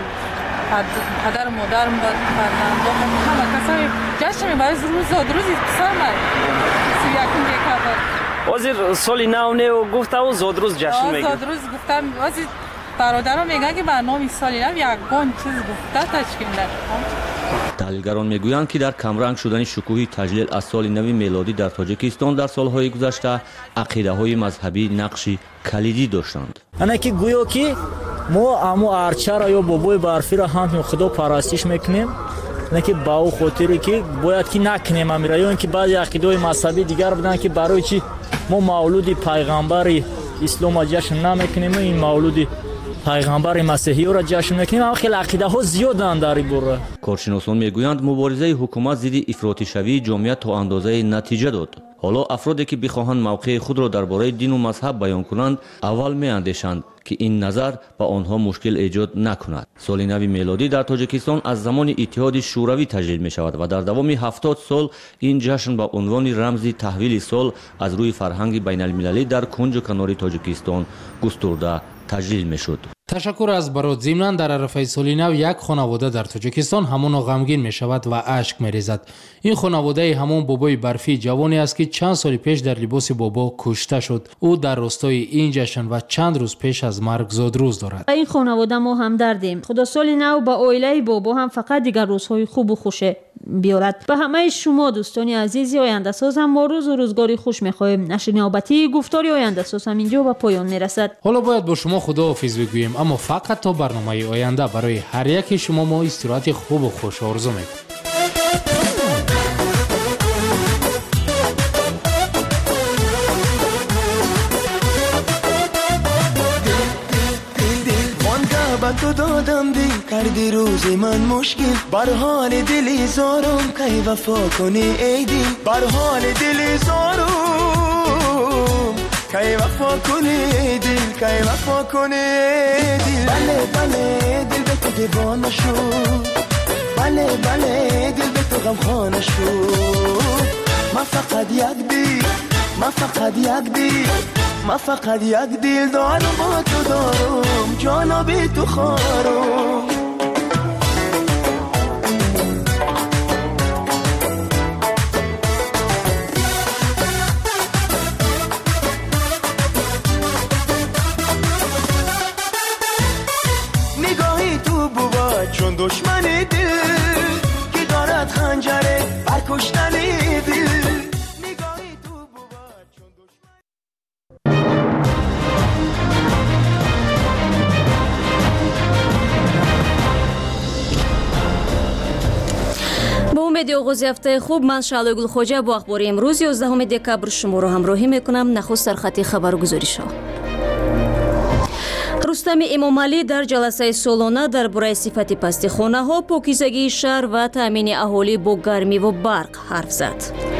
падару модарам ба фарзандон ҳама касони ҷашн мебарад. рӯз рӯзи писарма якум декабр. ҳозир соли нав нео гуфтаву зодрӯз ҷашн мегирем. зодрӯз гуфтам ҳозир бародарам мегӯянд ки ба номи соли нав ягон чиз гуфта ташкил надоҳам. таҳлилгарон мегӯянд ки дар камранг шудани шукӯҳи таҷлил аз соли нави мелодӣ дар Тоҷикистон дар солҳои гузашта ақидаҳои мазҳабӣ нақши калидӣ доштанд. ана ки гӯё ки мо аму арчаро ё бобои барфиро ҳам худо парастиш мекунем, ана ки ба ӯ хотире ки бояд ки накунем амира, ё ин ки баъзе ақидаҳои мазҳабӣ дигар буданд ки барои чи мо мавлуди пайғамбари ислома ҷашн намекунему, ин мавлуди пайғамбари масеҳиёро ҷашн мекунем. ама хеле ақидаҳо зиёданд дар ин бора. коршиносон мегӯянд муборизаи ҳукумат зидди ифротишавии ҷомеа то андозае натиҷа дод. ҳоло афроде ки бихоҳанд мавқеи худро дар бораи дину мазҳаб баён кунанд, аввал меандешанд ки ин назар ба онҳо мушкил эҷод накунад. соли нави мелодӣ дар Тоҷикистон аз замони Иттиҳоди Шӯравӣ таҷлил мешавад ва дар давоми ҳафтод сол ин ҷашн ба унвони рамзи таҳвили сол аз рӯи фарҳанги байналмилалӣ дар кунҷу канори Тоҷикистон густурда таҷлил мешуд. ташаккур аз Барод. зимнан дар арафаи соли нав як хонавода дар Тоҷикистон ҳамоно ғамгин мешавад ва ашк мерезад. ин хонаводаи ҳамон бобои барфии ҷавоне аст ки чанд соли пеш дар либоси бобо кушта шуд. ӯ дар ростои ин ҷашн ва чанд рӯз пеш аз марг зодрӯз дорад. ба ин хонавода мо ҳамдардем. худо соли нав ба оилаи бобо ҳам фақат дигар рӯзҳои хубу хуше بیارد. به همه شما دوستان عزیز آینده ساز هم ما روز و روزگاری خوش میخواهیم. نشر نوبتی گفتار آینده ساز هم اینجا به پایان میرسد. حالا باید با شما خداحافظ بگوییم، اما فقط تا برنامه آینده برای هر یک شما ما استراحت خوب و خوش آرزو میکنیم. تو دادم دی کردی روز من مشکل بر حال دلی زارم کی وفا کنی ای دل بر حال دلی زارم کی وفا کنی دل کی وفا کنی دل بله بله دل به تو دیوانه شد بله بله دل به تو غمخانه شد ما فقط یک دل ما فقط یک دل ما فقط یک دل دارم با تو دارم جانا بی تو خارم نگاهی تو بود چون دشمن دل که دارد خنجره بر کشتن دل امید آغاز هفته خوب، من شعله گلخوجه با اخبار امروز یازدهم دکبر شما رو همراهی میکنم. نخست سرخط خبرگزاری‌ها. رستم امامعلی در جلسه سالانه درباره صفت پست خانه‌ها، پاکیزگی شهر و تامین اهالی با گرمی و برق حرف زد.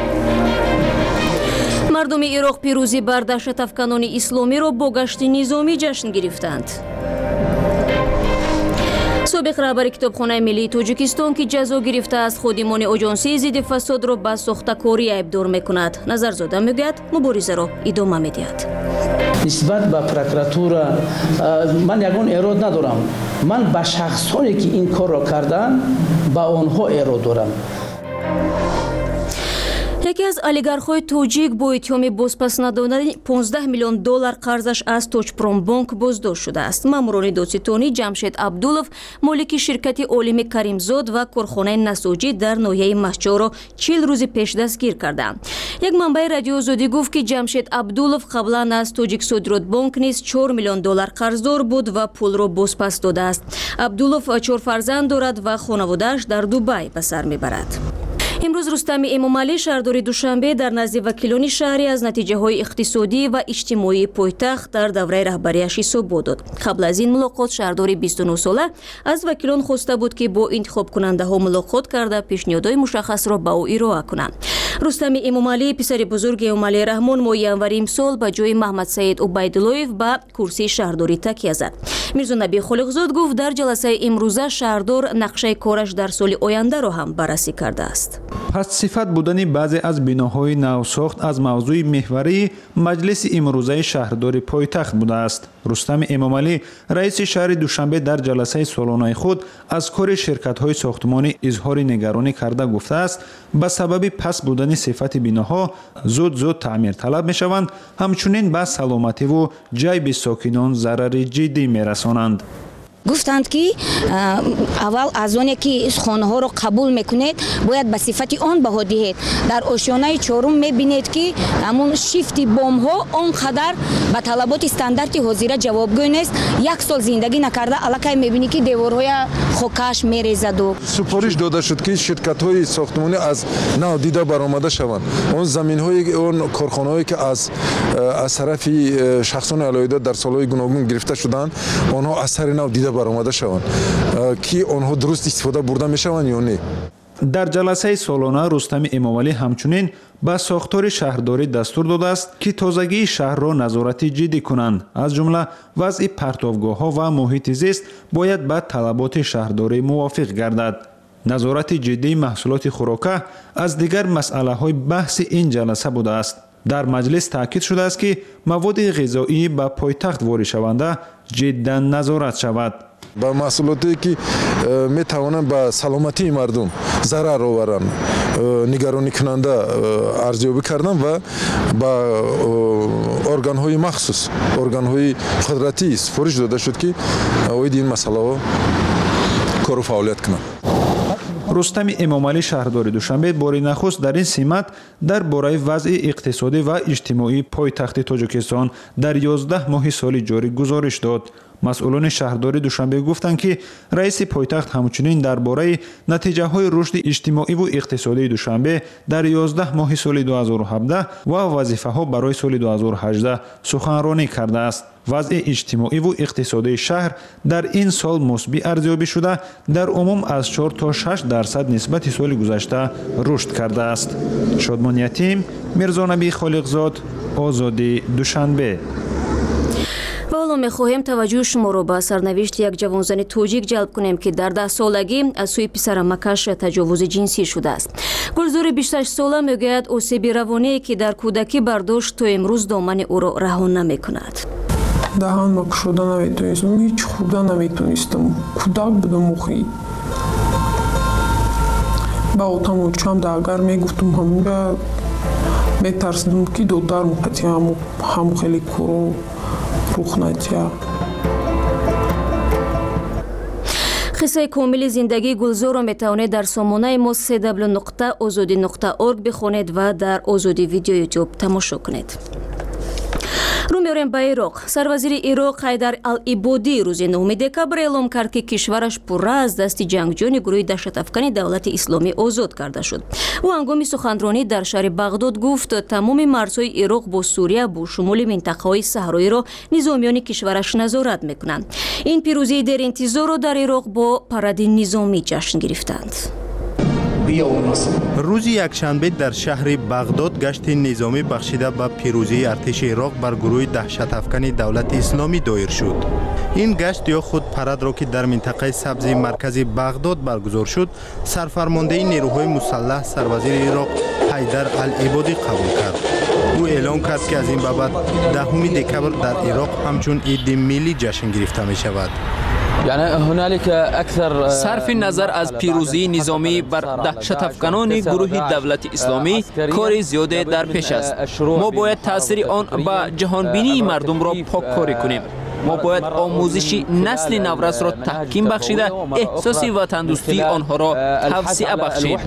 مردم عراق پیروزی بر دهشت افکنان اسلامی را با گشت نظامی جشن گرفتند. سابق رهبر کتابخانه ملی تاجیکستان که جزا گرفته است خادمان آژانسی ضد فساد را به ساخته‌کاری ایبدار میکند. نظرزاده میگوید مبارزه را ادامه میدهد. نسبت به پروکراتورا من یگان ایراد ندارم. من به شخصانی که این کار را کردن با آنها ایراد دارم. یکی از اولیگارخ‌های توجیک با اتهام بازپس ندادن پانزده میلیون دلار قرضش از توچپروم بانک بازداشت شده است. ماموران دادستانی جمشید عبدولов مالک شرکت عالم کریمزاد و کارخانه نساجی در ناحیه مشجع را چهل روز پیش دستگیر کردند. یک منبع رادیو آزادی گفت که جمشید عبدولов قبلا از توجیک صادرات بانک نیز چهار میلیون دلار قرضدار بود و پول را بازپس داده است. عبدولов چهار فرزند دارد و خانواده‌اش در دبی به سر میبرد. امروز رستم امامعلی شهردار دوشنبه در نزد وکیلان شهری از نتیجه های اقتصادی و اجتماعی پایتخت در دوره رهبریش حساب داد. قبل از این ملاقات شهردار بیست و نه ساله از وکیلان خواسته بود که با انتخاب کننده ها ملاقات کرده پیشنهادهای مشخص را به او ارائه کنند. رستم امامعلی پسر بزرگ امامعلی رحمان ماه ینور امسال به جای محمد سعید عبیداللهیف به کرسی شهرداری تکیه زد. میرزا نبی خالقزاد گفت در جلسه امروزه شهردار نقشه کارش در سال آینده را هم بررسی کرده است. پس صفت بودن بعضی از بناهای نوساخت از موضوع محوری مجلس امروزه شهرداری پایتخت بوده است. رستم امامعلی رئیس شهر دوشنبه در جلسه سالانه خود از کار شرکت‌های ساختمانی اظهار نگرانی کرده گفته است به سبب پس بودن صفت بناها زود زود تعمیر طلب می‌شوند، همچنین به سلامتی و جیب ساکنان ضرر جدی می‌رسانند. گفتند که اول از آنی که خانه ها را قبول میکنید باید به صفت آن بها دهید. در آشیانه چهارم میبینید که همون شیفت بام ها آنقدر به طلبات استاندارد حاضره جوابگوی نیست. یک سال زندگی نکرده الکی میبینی که دیوارهای خاکش میریزد. و سفارش داده شد که شرکت های ساختمانی از نو دیده برآمده شوند. اون زمین های اون کارخانه هایی که از از طرف شخصان علیحده در سالهای گوناگون گرفته شدند آنها از سر نو دیده برآمده شوند که آنها درست استفاده برده میشوند یا نه. در جلسه سالانه رستم امامعلی همچنین به ساختار شهرداری دستور داده است که تازگی شهر را نظارت جدی کنند. از جمله وضع پرتابگاه ها و محیط زیست باید به طلبات شهرداری موافق گردد. نظارت جدی محصولات خوراکه از دیگر مسئله های بحث این جلسه بوده است. در مجلس تاکید شده است که مواد غذایی به پایتخت وارد شونده جدا نظارت شود. با محصولاتی که می توانند به سلامتی مردم ضرر آورند نگرانی کننده ارزیابی کردن و با ارگان های مخصوص ارگان های قدرتی سفارش داده شد که اوید این مسئله ها کار و فعالیت کنند. рустами эмомалӣ шаҳрдори душанбе бори нахуст дар ин симат дар бораи вазъи иқтисодӣ ва иҷтимоии пойтахти тоҷикистон дар ёздаҳ моҳи соли ҷорӣ гузориш дод. масъулони шаҳрдори душанбе гуфтанд ки раиси пойтахт ҳамчунин дар бораи натиҷаҳои рушди иҷтимоиву иқтисодии душанбе дар ёздаҳ моҳи соли ду ҳазору ҳабдаҳ ва вазифаҳо барои соли ду ҳазору ҳаждаҳ суханронӣ кардааст. вазъи иҷтимоиву иқтисодии шаҳр дар ин сол мусбӣ арзёбӣ шуда дар умум аз чор то шаш дарсад нисбати соли гузашта рушд кардааст. шодмон ятим, мирзонабии холиқзод, озодӣ, Душанбе. ва ҳоло мехоҳем таваҷҷӯҳи шуморо ба сарнавишти як ҷавонзани тоҷик ҷалб кунем, ки дар даҳсолагӣ аз сӯи писарамакаш таҷовузи ҷинсӣ шудааст. гулзори бисту ҳашт сола мегӯяд осеби равоние, ки дар кӯдакӣ бардошт, то имрӯз домани ӯро раҳо намекунад. даҳанма кушода наметонистам, ҳеҷ хӯрда наметонистам. кӯдак будам охи. ба отамочам дагар мегуфтам, ҳамура метарсидам ки додар мухати ҳаму хеле коро рух надиҳа. қиссаи комили зиндагии Гулзорро метавонед дар сомонаи мо се дабл ю нуқта озодӣ нуқта орг бихонед ва дар озодӣ видео ютуб тамошо кунед. рӯ меорем ба Ироқ. Сарвазири Ироқ Ҳайдар Ал-Ибодӣ рӯзи нӯҳуми декабр эълом кард, ки кишвараш пурра аз дасти ҷангҷӯёни гурӯҳи даҳшатафкани давлати исломӣ озод карда шуд. ӯ ҳангоми суханронӣ дар шаҳри Бағдод гуфт, тамоми марзҳои Ироқ бо Сурия бо шумули минтақаҳои саҳроиро низомиёни кишвараш назорат мекунанд. ин пирӯзии деринтизорро дар Ироқ бо паради низомӣ ҷашн гирифтанд. рӯзи якшанбе дар шаҳри Бағдод гашти низомӣ бахшида ба пирӯзии артиши Ироқ бар гурӯҳи даҳшатафкани давлати исломӣ доир шуд. ин гашт ё худ парадро, ки дар минтақаи сабзи маркази Бағдод баргузор шуд, сарфармондаи нерӯҳои мусаллаҳ сарвазири Ироқ Ҳайдар Ал-Ибодӣ қабул кард. ӯ эълон кард, ки аз ин ба баъд даҳуми декабр дар Ироқ ҳамчун иди миллӣ ҷашн гирифта мешавад. сарфи назар аз пирӯзии низомӣ бар даҳшатафканони гурӯҳи давлати исломӣ кори зиёде дар пеш аст. мо бояд таъсири он ба ҷаҳонбинии мардумро поккорӣ кунем. мо бояд омӯзиши насли наврасро таҳким бахшида эҳсоси ватандӯстии онҳоро тавсеъа бахшем.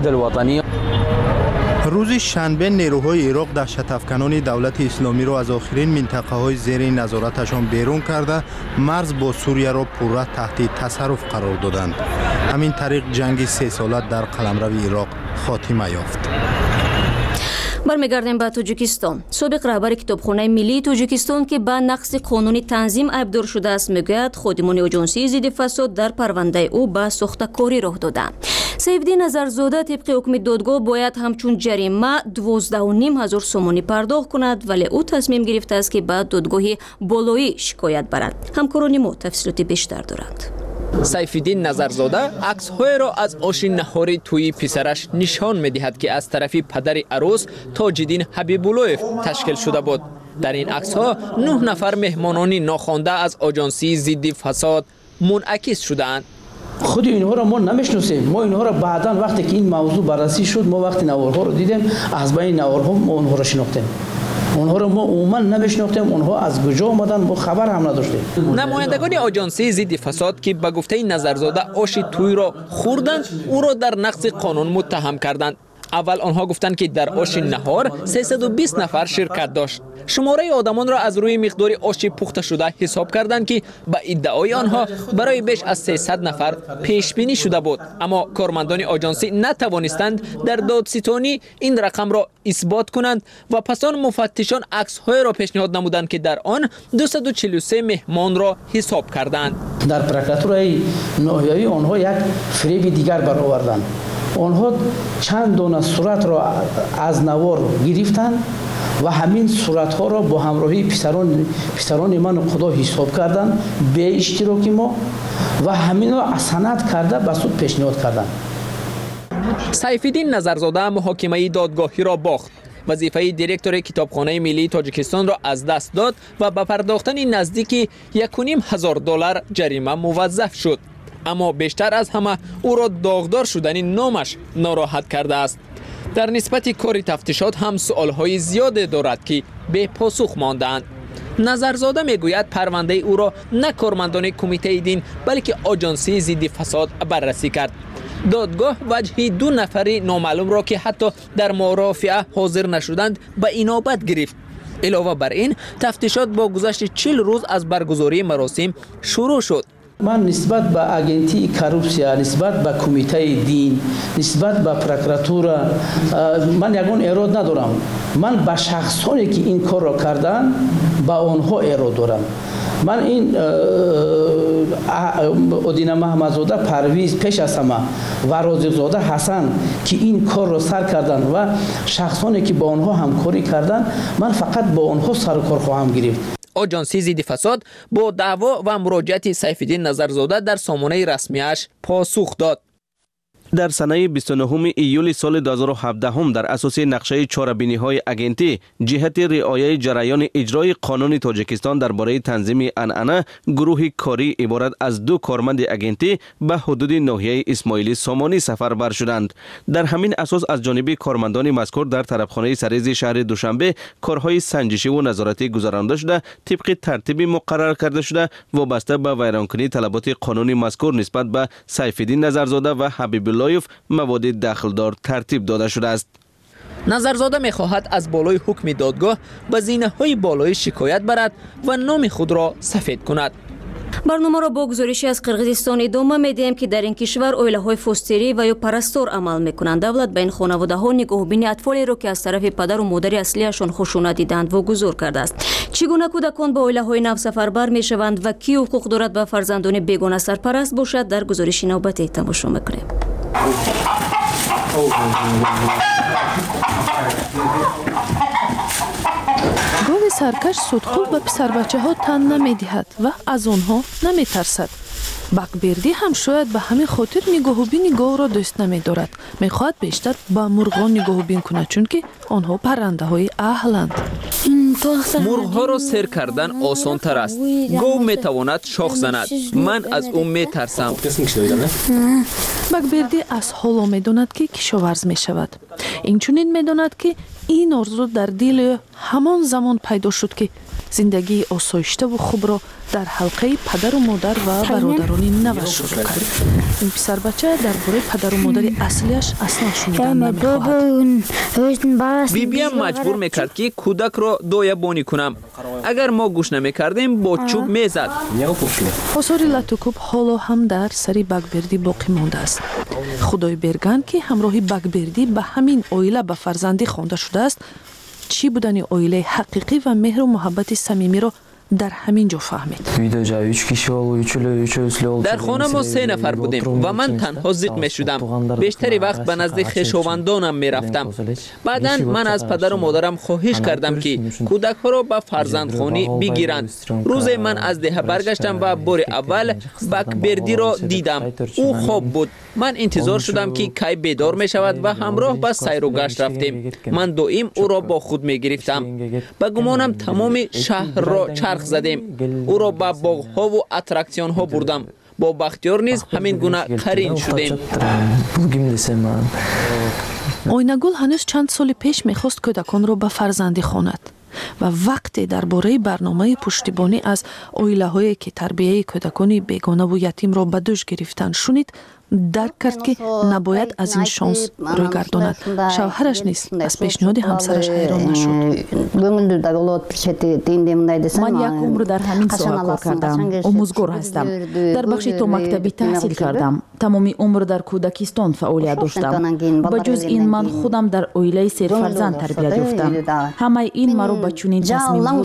рӯзи шанбе нерӯҳои Ироқ даҳшатафканони давлати исломиро аз охирин минтақаҳои зери назораташон берун карда, марз бо Сурияро пурра таҳти тасарруф қарор доданд. ҳамин тариқ ҷанги сесола дар қаламрави Ироқ хотима ёфт. бармегардем ба Тоҷикистон. собиқ раҳбари китобхонаи миллии Тоҷикистон, ки ба нақси қонуни танзим айбдор шудааст, мегӯяд ходимони оҷонсии зидди фасод дар парвандаи ӯ ба сохтакорӣ роҳ доданд. Саифиддин Назарзода тибқи ҳукми додгоҳ бояд ҳамчун ҷарима дувоздаҳу ним ҳазор сомонӣ пардохт кунад, вале ӯ тасмим гирифтааст, ки ба додгоҳи болоӣ шикоят барад. ҳамкорони мо тафсилоти бештар доранд. Сайфиддин Назарзода аксҳоеро аз оши наҳори тӯи писараш нишон медиҳад, ки аз тарафи падари арӯс Тоҷиддин Ҳабибуллоев ташкил шуда буд. дар ин аксҳо нӯҳ нафар меҳмонони нохонда аз оҷонсии зидди фасод мунъакис шудаанд. худи инҳоро мо намешносем. мо инҳоро баъдан вақте ки ин мавзӯъ баррасӣ шуд, мо вақти наворҳоро дидем, аз байни наворҳо мо онҳоро шинохтем. онҳоро мо умуман намешнохтем, онҳо аз куҷо омадан мо хабар ҳам надоштем. намояндагони оҷонсии зидди фасод, ки ба гуфтаи Назарзода оши тӯйро хӯрданд, ӯро дар нақси қонун муттаҳам карданд. аввал онҳо гуфтанд, ки дар оши наҳор сесаду бист нафар ширкат дошт. шумораи одамонро аз рӯи миқдори оши пухташуда ҳисоб карданд, ки ба иддаои онҳо барои беш аз сесад нафар пешбинӣ шуда буд. аммо кормандони оҷонсӣ натавонистанд дар додситонӣ ин рақамро исбот кунанд ва пас он муфаттишон аксҳоеро пешниҳод намуданд, ки дар он дусаду чилу се меҳмонро ҳисоб карданд. дар прокуратураи ноҳиявӣ онҳо як фиреби дигар бароварданд. онҳо чанд дона суратро аз навор гирифтанд ва ҳамин суратҳоро бо ҳамроҳии писарони писарони ману худо ҳисоб карданд бе иштироки мо ва ҳаминро санад карда ба суд пешниҳод карданд. Сайфиддин Назарзода муҳокимаи додгоҳиро бохт. вазифаи директори китобхонаи миллии Тоҷикистонро аз даст дод ва ба пардохтани наздики яку ним ҳазор доллар ҷарима муваззаф шуд. аммо бештар аз ҳама ӯро доғдор шудани номаш нороҳат кардааст. дар нисбати кори тафтишот ҳам суолҳои зиёде дорад, ки бепосух мондаанд. Назарзода мегӯяд парвандаи ӯро на кормандони кумитаи дин, балки оҷонсии зидди фасод баррасӣ кард. دادگاه وجه دو نفری نامعلوم را که حتی در مرافعه حاضر نشدند به اینابت گرفت. علاوه بر این تفتیشات با گذشت چهل روز از برگزاری مراسم شروع شد. من نسبت به اگنتی کروپسیا، نسبت به کمیته دین، نسبت به پروکراتورا من یگان ایراد ندارم. من به شخصانی که این کار را کردن با آنها ایراد دارم. من این ادینه محمدزاده پرویز پیش از همه و رازقزاده حسن که این کار را سر کردن و شخصانی که با آنها همکاری کردن، من فقط با آنها سر و کار خواهم گرفت. آژانسی ضد فساد با دعوا و مراجعت سیف‌الدین نظرزاده در سامانه رسمیش پاسخ داد. در سنه بیست و نه ایول سال دو هزار و هفده در اساس نقشه چاره‌بینی های اگنتی جهت رعایت جریان اجرای قانون تاجیکستان درباره تنظیم عنعنه، گروه کاری عبارت از دو کارمند اگنتی به حدود ناحیه اسماعیلی سامانی سفربر شدند. در همین اساس از جانب کارمندان مذکور در طرفخانه سریز شهر دوشنبه کارهای سنجشی و نظارتی گذرانده شده، طبق ترتیب مقرر کرده شده وابسته به ویرانکنی طلبات قانونی مذکور نسبت به سیف‌الدین نظرزاده و حبیب لایف مواد دخلدار ترتیب داده شده است. نظرزاده می‌خواهد از بالای حکم دادگاه به زینه‌های بالای شکایت برد و نام خود را سفید کند. برنامه را با گزارشی از قرغیزستان ادامه می‌دهیم که در این کشور اویله‌های فوستری و یا پرستار عمل می‌کنند. دولت به این خانواده‌ها نگاهبینی اطفالی را که از طرف پدر و مادر اصلیشان خشونت دیدند واگذار کرده است. چگونه کودکان با اویله‌های نو سفربر می‌شوند و کی حقوق دارد به فرزندان بیگانه سرپرست باشد، در گزارش نوبتی تماشا می‌کنیم. گاو سرکش سودخور به پسر بچه ها تن نمی دهد و از آنها نمی ترسد. بکبردی هم شاید به همین خاطر نگاهبین گاو را دوست نمی دارد. می خواهد بیشتر با مرغان نگاهبین کند چون که آنها پرنده های اهلند. مرغ ها را سر کردن آسان تر است. گاو می تواند شاخ زند. من از اون می ترسم. بکبردی از حالا می داند که کشاورز می شود. این چنین می داند که این آرزو در دل همان زمان پیدا شد که زندگی آسایشته و خوب را در حلقه پدر و مادر و برادران نوش شروع کرد. این پسر بچه درباره پدر و مادر اصلیش اصلا شنیدن نمیخواهد. بیبیم مجبور میکرد که کودک را دایه‌بانی کنم. اگر ما گوش نمیکردیم با چوب میزد. آثار لطوکوب حالا هم در سری بکبردی باقی مانده است. خدای برگن که همراه بکبردی به همین عائله به فرزندی خوانده شده است، چی بودن عائله حقیقی و مهر و محبت صمیمی را در همین جا فهمید. در خانه ما سه نفر بودیم و من تنها زیق می شدم. بیشتری وقت به نزد خویشاوندانم می رفتم. بعدا من از پدر و مادرم خواهش کردم که کودک ها را به فرزندخوانی بگیرند. روزی من از ده برگشتم و بار اول بکبردی را دیدم. او خواب بود. من انتظار شدم که کی بیدار می شود و همراه به سیر و گشت رفتیم. من دائم او را با خود می گرفتم. به گمانم تمام شهر را چرخ زدیم. او را به باغ ها و اتراکسیون ها بردم. با بختیار نیز همین گونه قرین شدیم. آینه‌گل هنوز چند سال پیش میخواست کودکان را به فرزندی خواند و وقتی درباره برنامه پشتیبانی از عائله‌هایی که تربیت کودکان بیگانه و یتیم را به دوش گرفتند شنید، درک کرد که نباید از این شانس روی گرداند. شوهرش نیست از پیشنهاد همسرش حیران نشد. من یک عمر در همین ساحه کار کردم. آموزگار هستم. در بخش تا مکتبی تحصیل کردم. تمامی عمر در کودکستان فعالیت داشتم. بجز این من خودم در عائله سه فرزند تربیت یافتم. همه این مرا به چنین تصمیم وادار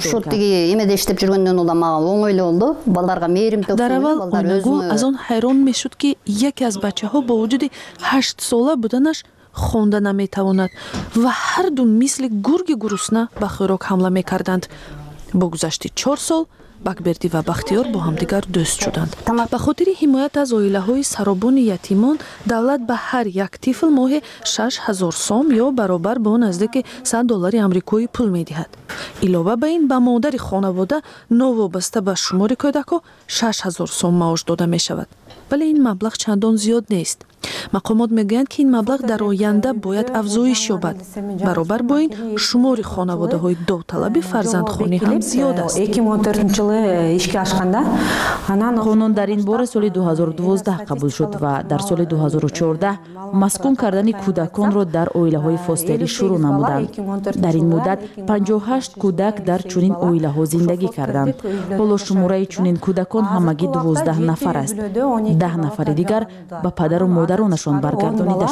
کرد. در اول آینه‌گل از آن حیران میشد که یکی از بچه ها با وجود هشت ساله بودنش خونده نمی تواند و هر دو مثل گرگ گرسنه به خوراک حمله می کردند. با گذشت چهار سال بکبردی و بختیار با همدیگر دوست شدند. به خاطر حمایت از عائله‌های سرابان یتیمان دولت به هر یک طفل ماه شش هزار سوم یا برابر با نزدیک صد دلار آمریکایی پول می دهد. علاوه بر این به مادر خانواده نوابسته به شمار کودک‌ها شش هزار سوم معاش داده می شود. ولی این مبلغ چندان زیاد نیست. مقامات میگویند که این مبلغ در آینده باید افزایش یابد. برابر با این شمار خانواده های داوطلب فرزندخوانی هم زیاد است. қонун дар ин бора соли дуҳазору дувоздаҳ қабул шуд ва дар соли дуҳазору чордаҳ маскун кардани кӯдаконро дар оилаҳои фостелӣ шурӯъ намуданд. дар ин муддат панҷоҳу ҳашт кӯдак дар чунин оилаҳо зиндагӣ карданд. ҳоло шумораи чунин кӯдакон ҳамагӣ дувоздаҳ нафар аст. даҳ нафари дигар ба падару модаронашон баргардонида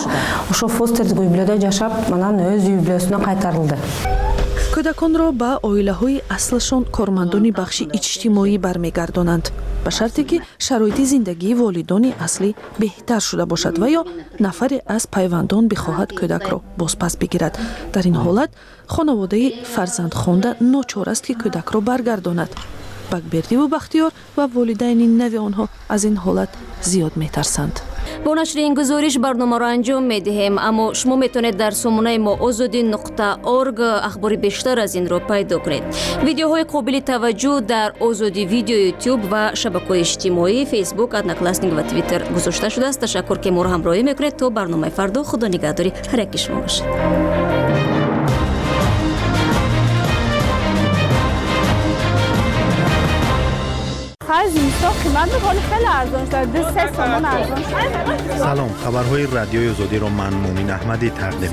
шуданд. кӯдаконро ба оилаҳои аслашон кормандони бахши иҷтимоӣ бармегардонанд ба шарте ки шароити зиндагии волидони аслӣ беҳтар шуда бошад ва ё нафаре аз пайвандон бихоҳад кӯдакро бозпас бигирад. дар ин ҳолат хонаводаи фарзандхонда ночор аст ки кӯдакро баргардонад. бакбердиву бахтиёр ва волидайни нави онҳо аз ин ҳолат зиёд метарсанд. бо нашри ин гузориш барномаро анҷом медиҳем, аммо шумо метавонед дар сомонаи мо озодӣ нуқта орг ахбори бештар аз инро пайдо кунед. видеоҳои қобили таваҷҷӯҳ дар озодӣ видео ютуб ва шабакаҳои иҷтимоӣ фейсбук, одноклассник ва твиттер гузошта шудааст. ташаккур ки моро ҳамроҳӣ мекунед. то барномаи фардо худо нигаҳдори ҳар яки шумо бошад. سلام، خبرهای رادیوی آزادی را من مومن احمدی تقدیم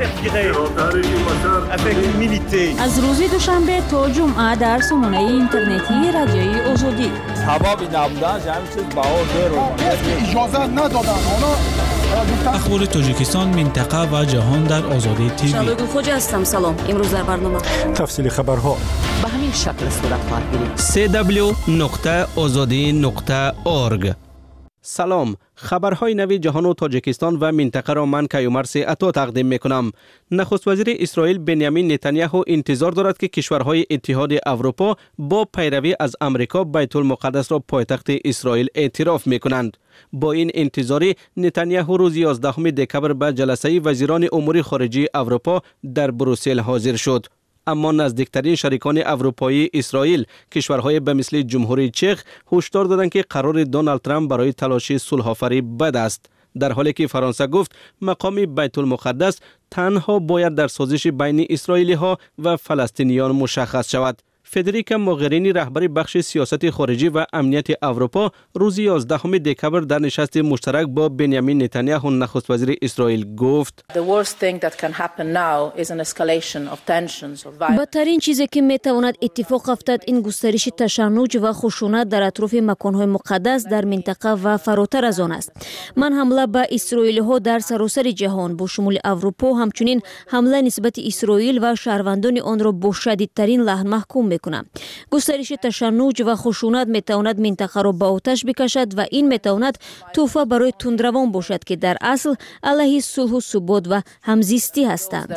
می‌کنم. از روز دوشنبه تا جمعه در سامانه اینترنتی رادیوی آزادی. سبب نبودن همین چیز بهار دیر اجازه ندادن. اخبار تاجیکستان، منطقه و جهان در آزادی تیوی. شادو خوجا هستم. سلام. امروز در برنامه تفصیل خبرها به همین شکل صورت خواهد گرفت. سه دبلیو نقطه آزادی نقطه org. سلام، خبرهای نوی جهان و تاجیکستان و منطقه را من کیومرث عطا تقدیم میکنم. نخست وزیر اسرائیل بنیامین نتانیاهو انتظار دارد که کشورهای اتحاد اروپا با پیروی از امریکا بیت المقدس را پایتخت اسرائیل اعتراف میکنند. با این انتظاری نتانیاهو روز یازدهم دکمبر به جلسه وزیران امور خارجه اروپا در بروسل حاضر شد. اما نزدیکترین شریکان اروپایی اسرائیل، کشورهای به مثل جمهوری چک، هشدار دادند که قرار دونالد ترامپ برای تلاش صلح‌آوری بد است. در حالی که فرانسه گفت مقام بیت المقدس تنها باید در سازش بین اسرائیلی ها و فلسطینیان مشخص شود. فدریکا موغرینی رهبر بخش سیاست خارجی و امنیت اروپا روز یازدهم دکمبر در نشست مشترک با بنیامین نتانیاهو نخست وزیر اسرائیل گفت بدترین چیزی که میتواند اتفاق افتد این گسترش تشنج و خشونت در اطراف مکانهای مقدس در منطقه و فراتر از آن است. من حمله به اسرائیلی ها در سراسر جهان با شمول اروپا همچنین حمله نسبت اسرائیل و شهروندان آن را با شدیدترین لحن محکوم میکنم. گسترش تشنج و خشونت میتواند منطقه را به آتش بکشد و این میتواند تحفه برای تندروان باشد که در اصل علیه صلح و ثبات و همزیستی هستند.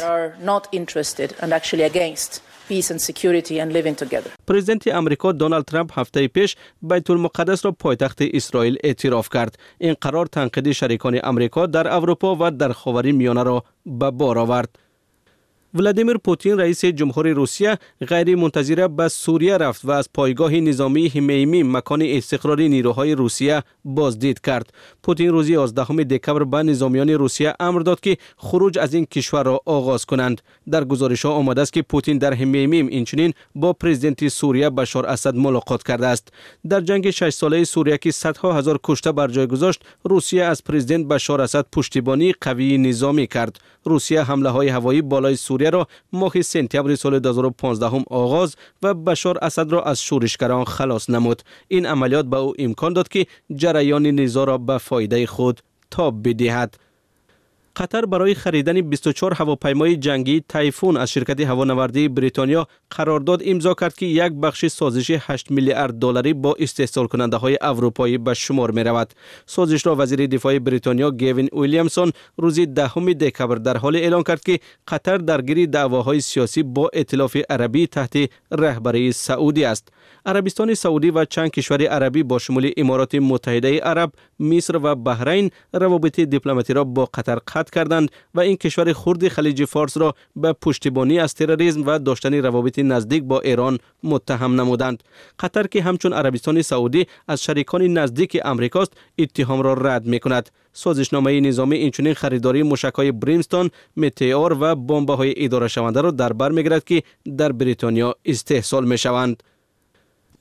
پرزیدنت امریکا دونالد ترامپ هفته پیش بیت المقدس را پایتخت اسرائیل اعتراف کرد. این قرار تنقید شریکان امریکا در اروپا و در خاورمیانه را به بار آورد. ولادیمیر پوتین رئیس جمهور روسیه غیر منتظره به سوریه رفت و از پایگاه نظامی خمینی مکان استقراری نیروهای روسیه بازدید کرد. پوتین روز یازدهم دکمبر به نظامیان روسیه امر داد که خروج از این کشور را آغاز کنند. در گزارش ها آمده است که پوتین در خمینی اینچنین با پرزیدنت سوریه بشار اسد ملاقات کرده است. در جنگ شش ساله سوریه که صدها هزار کشته بر جای گذاشت، روسیه از پرزیدنت بشار اسد پشتیبانی قوی نظامی کرد. روسیه حمله های هوایی بالای سوریه را ماه سپتامبر سال دو هزار و پانزده آغاز و بشار اسد را از شورشگران خلاص نمود. این عملیات به او امکان داد که جریان نزاع را به فایده خود تاب بدهد. قطر برای خریدن بیست و چهار هواپیمای جنگی تایفون از شرکت هوانوردی بریتانیا قرارداد امضا کرد که یک بخش سازش هشت میلیارد دلاری با استحصال کننده های اروپایی به شمار می رود. سازش را وزیر دفاع بریتانیا گوین ویلیامسون روز دهم دکمبر در حال اعلان کرد که قطر درگیر دعواهای سیاسی با ائتلاف عربی تحت رهبری سعودی است. عربستان سعودی و چند کشور عربی با شمول امارات متحده عرب، مصر و بحرین روابط دیپلماتی را با قطر قطع کردند و این کشور خرد خلیج فارس را به پشتیبانی از تروریسم و داشتن روابط نزدیک با ایران متهم نمودند. قطر که همچون عربستان سعودی از شریکان نزدیک امریکاست، اتهام را رد می‌کند. سازشنامه نظامی اینچنین خریداری موشک‌های بریمستون، متئور و بمب‌های اداره شونده را در بر می‌گیرد که در بریتانیا استحصال می‌شوند.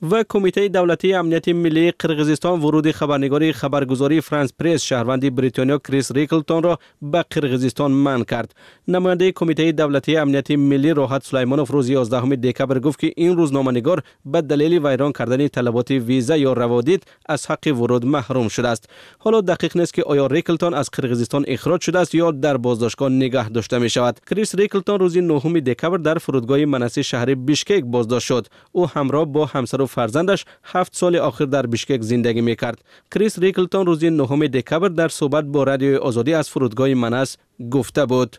و کمیته دولتی امنیت ملی قرقیزستان ورود خبرنگار خبرگزاری فرانس پرس شهروند بریتانیا کریس ریکلتون را به قرقیزستان منع کرد. نماینده کمیته دولتی امنیت ملی راحت سلیمانوف روز یازدهم دکبر گفت که این روزنامه‌نگار به دلیل ویران کردن طلبات ویزا یا روادید از حق ورود محروم شده است. حالا دقیق نیست که آیا ریکلتون از قرقیزستان اخراج شده است یا در بازداشتگاه نگه داشته می شود. کریس ریکلتون روز نهم دکبر در فرودگاه منصی شهر بیشکک بازداشت شد. او همراه با همسر و فرزندش هفت سال آخر در بیشکک زندگی می کرد. کریس ریکلتون روز نهم دکبر در صحبت با رادیوی آزادی از فرودگاه منص گفته بود: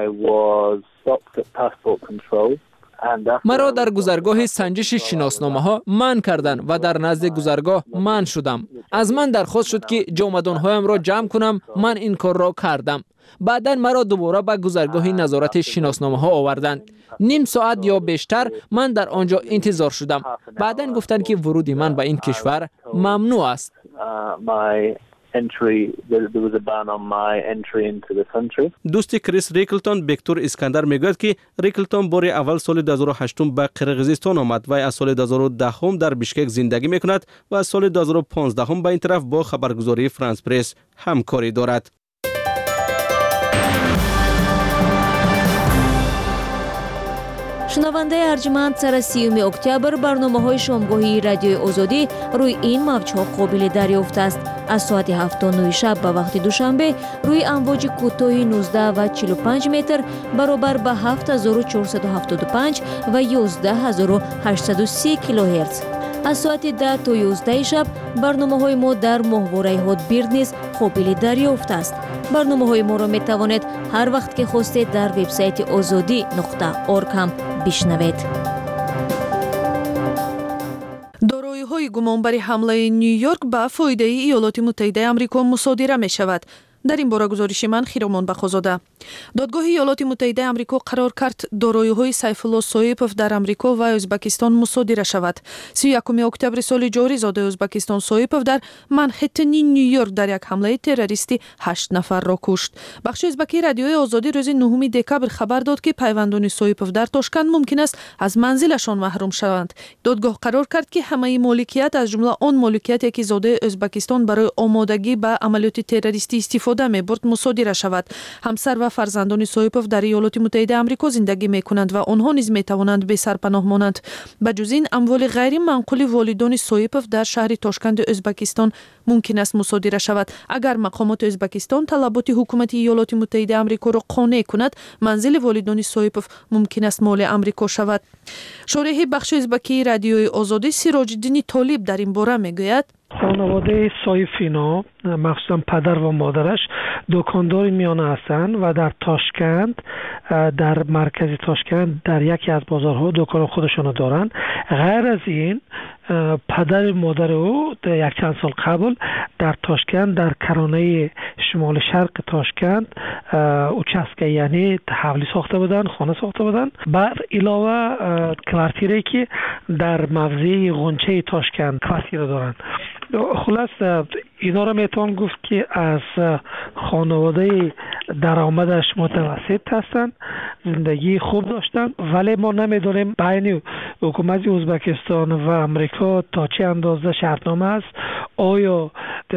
مرا در گذرگاه سنجش شناسنامه ها منع کردند و در نزد گذرگاه منع شدم. از من درخواست شد که جامدان هایم را جمع کنم. من این کار را کردم. بعداً مرا دوباره به گذرگاه نظارت شناسنامه ها آوردند. نیم ساعت یا بیشتر من در آنجا انتظار شدم. بعداً گفتند که ورود من به این کشور ممنوع است. دوست کریس ریکلتون ویکتور اسکندر میگوید که ریکلتون بار اول سال دو هزار و هشت به قرقیزستان آمد و از سال دو هزار و ده در بیشکک زندگی میکند و از سال دو هزار و پانزده به این طرف با خبرگزاری فرانس پرس همکاری دارد. شنونده ارجمند، سر سیوم اکتبر برنامه‌های شامگاهی رادیوی آزادی روی این موج‌ها قابل دریافت است. از ساعت هفت تا نه شب به وقت دوشنبه روی امواج کوتاه نوزده و چهل و پنج متر برابر به هفت هزار و چهارصد و هفتاد و پنج و یازده هزار و هشتصد و سی کیلوهرتز. از ساعت ده تا یازده شب برنامه‌های ما در ماهواره هاتبیرد نیز قابل دریافت است. برنامه‌های ما را می‌توانید هر وقت که خواستید در وبسایت آزادی نقطه اورگ هم بشنوید. دارایی‌های گمانبر حمله نیویورک به فایده ایالات متحده آمریکا مصادره می‌شود. در این باره گزارش من خیرامان بخوزاده. دادگاه ایالات متحده آمریکا قرار کرد دارایی‌های سیف الله سویپوف در آمریکا و ازبکستان مصادره شود. سی و یکم اکتبر سال جاری زاده ازبکستان سویپوف در منهتن نیویورک در یک حمله تروریستی هشت نفر را کشت. بخش ازبکی رادیوی آزادی روز نهم دکبر خبر داد که پیوندان سویپوف در تاشکند ممکن است از منزلشان محروم شوند. دادگاه قرار کرد که همه مالکیت از جمله آن مالکیتی که زاده ازبکستان برای آمادگی به عملیات تروریستی استفاده می‌برد مصادره شود. همسر و فرزندان سویپوف در ایالات متحده آمریکا زندگی می‌کنند و آنها نیز می‌توانند به سرپناه مانند. بجز این اموال غیر منقول والدان سویپوف در شهر تاشکند ازبکستان ممکن است مصادره شود. اگر مقامات ازبکستان طلبات حکومت ایالات متحده آمریکا را قانع کند، منزل والدان سویپوف ممکن است مال آمریکا شود. شارح بخش ازبکی رادیوی آزادی سیراج الدین طالب در این باره میگوید: خانواده سایفینا مخصوصا پدر و مادرش دکاندار میانه هستند و در تاشکند در مرکز تاشکند در یکی از بازارها دکان خودشون دارند. غیر از این پدر مادر او یک چند سال قبل در تاشکند در کرانه شمال شرق تاشکند اوچسکه یعنی حولی ساخته بودن، خانه ساخته بودن. بر علاوه کوارتیری که در موضع غنچه تاشکند کوارتیر دارند. خلاص اینا را میتوان گفت که از خانواده درآمدش متوسط هستند، زندگی خوب داشتن، ولی ما نمیدونیم بین حکومت ازبکستان و امریکا تا چه اندازه شرطنامه است. آیا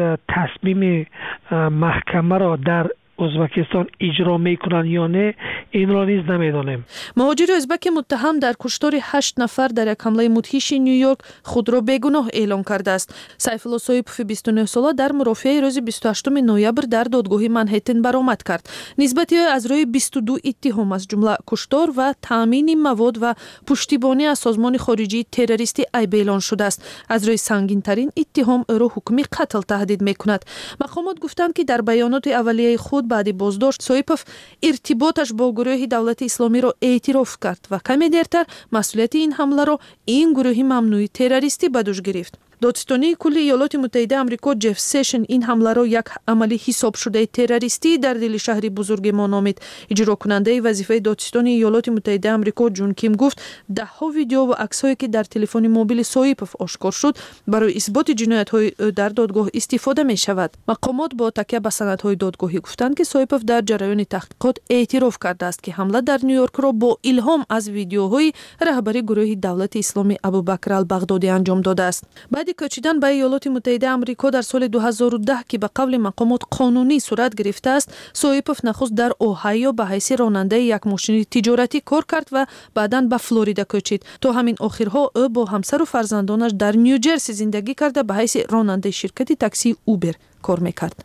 تصمیم محکمه را در ازبکستان اجرا میکنن یا نه، این را نیز نمیدانیم. مهاجر ازبک متهم در کشتار هشت نفر در یک حمله مدهش نیویورک خود را بیگناه اعلام کرده است. سیف الله سویپوف بیست و نه ساله در مرافعه روز بیست و هشتم نوامبر در دادگاه منهتن برآمد کرد. نسبت از روی بیست و دو اتهام از جمله کشتار و تامین مواد و پشتیبانی از سازمان خارجی تروریستی عیب اعلان شده است. از روی سنگین ترین اتهام او را حکم قتل تهدید میکند. مقامات گفتند که در بیانات اولیه خود بعد بازداشت سویپوف ارتباطش با گروه دولت اسلامی را اعتراف کرد و کمی دیرتر مسئولیت این حمله را این گروه ممنوع تروریستی به دوش گرفت. دادستانی کلی ایالات متحده آمریکا جف سیشن این حمله را یک عملی حساب شده تروریستی در دل شهر بزرگ ما نامید. اجرا کننده وظیفه دادستانی ایالات متحده آمریکا جون کیم گفت ده ها ویدیو و عکس‌هایی که در تلفن موبیل سایپوف آشکار شد برای اثبات جنایت‌های در دادگاه استفاده می‌شود. مقامات با تکیه به سندهای دادگاهی گفتند که سایپوف در جریان تحقیقات اعتراف کرده است که حمله در نیویورک را با الهام از ویدیوهای رهبری گروه دولت اسلامی ابوبکر البغدادی انجام داده است. بعد کوچیدن به ایالات متحده آمریکا در سال دو هزار و ده که به قول مقامات قانونی صورت گرفته است، سایپوف نخست در اوهایو به حیث راننده یک ماشین تجارتی کار کرد و بعداً به فلوریدا کوچید. تا همین آخرها او با همسر و فرزندانش در نیوجرسی زندگی کرده به حیث راننده شرکت تاکسی اوبر کار میکرد.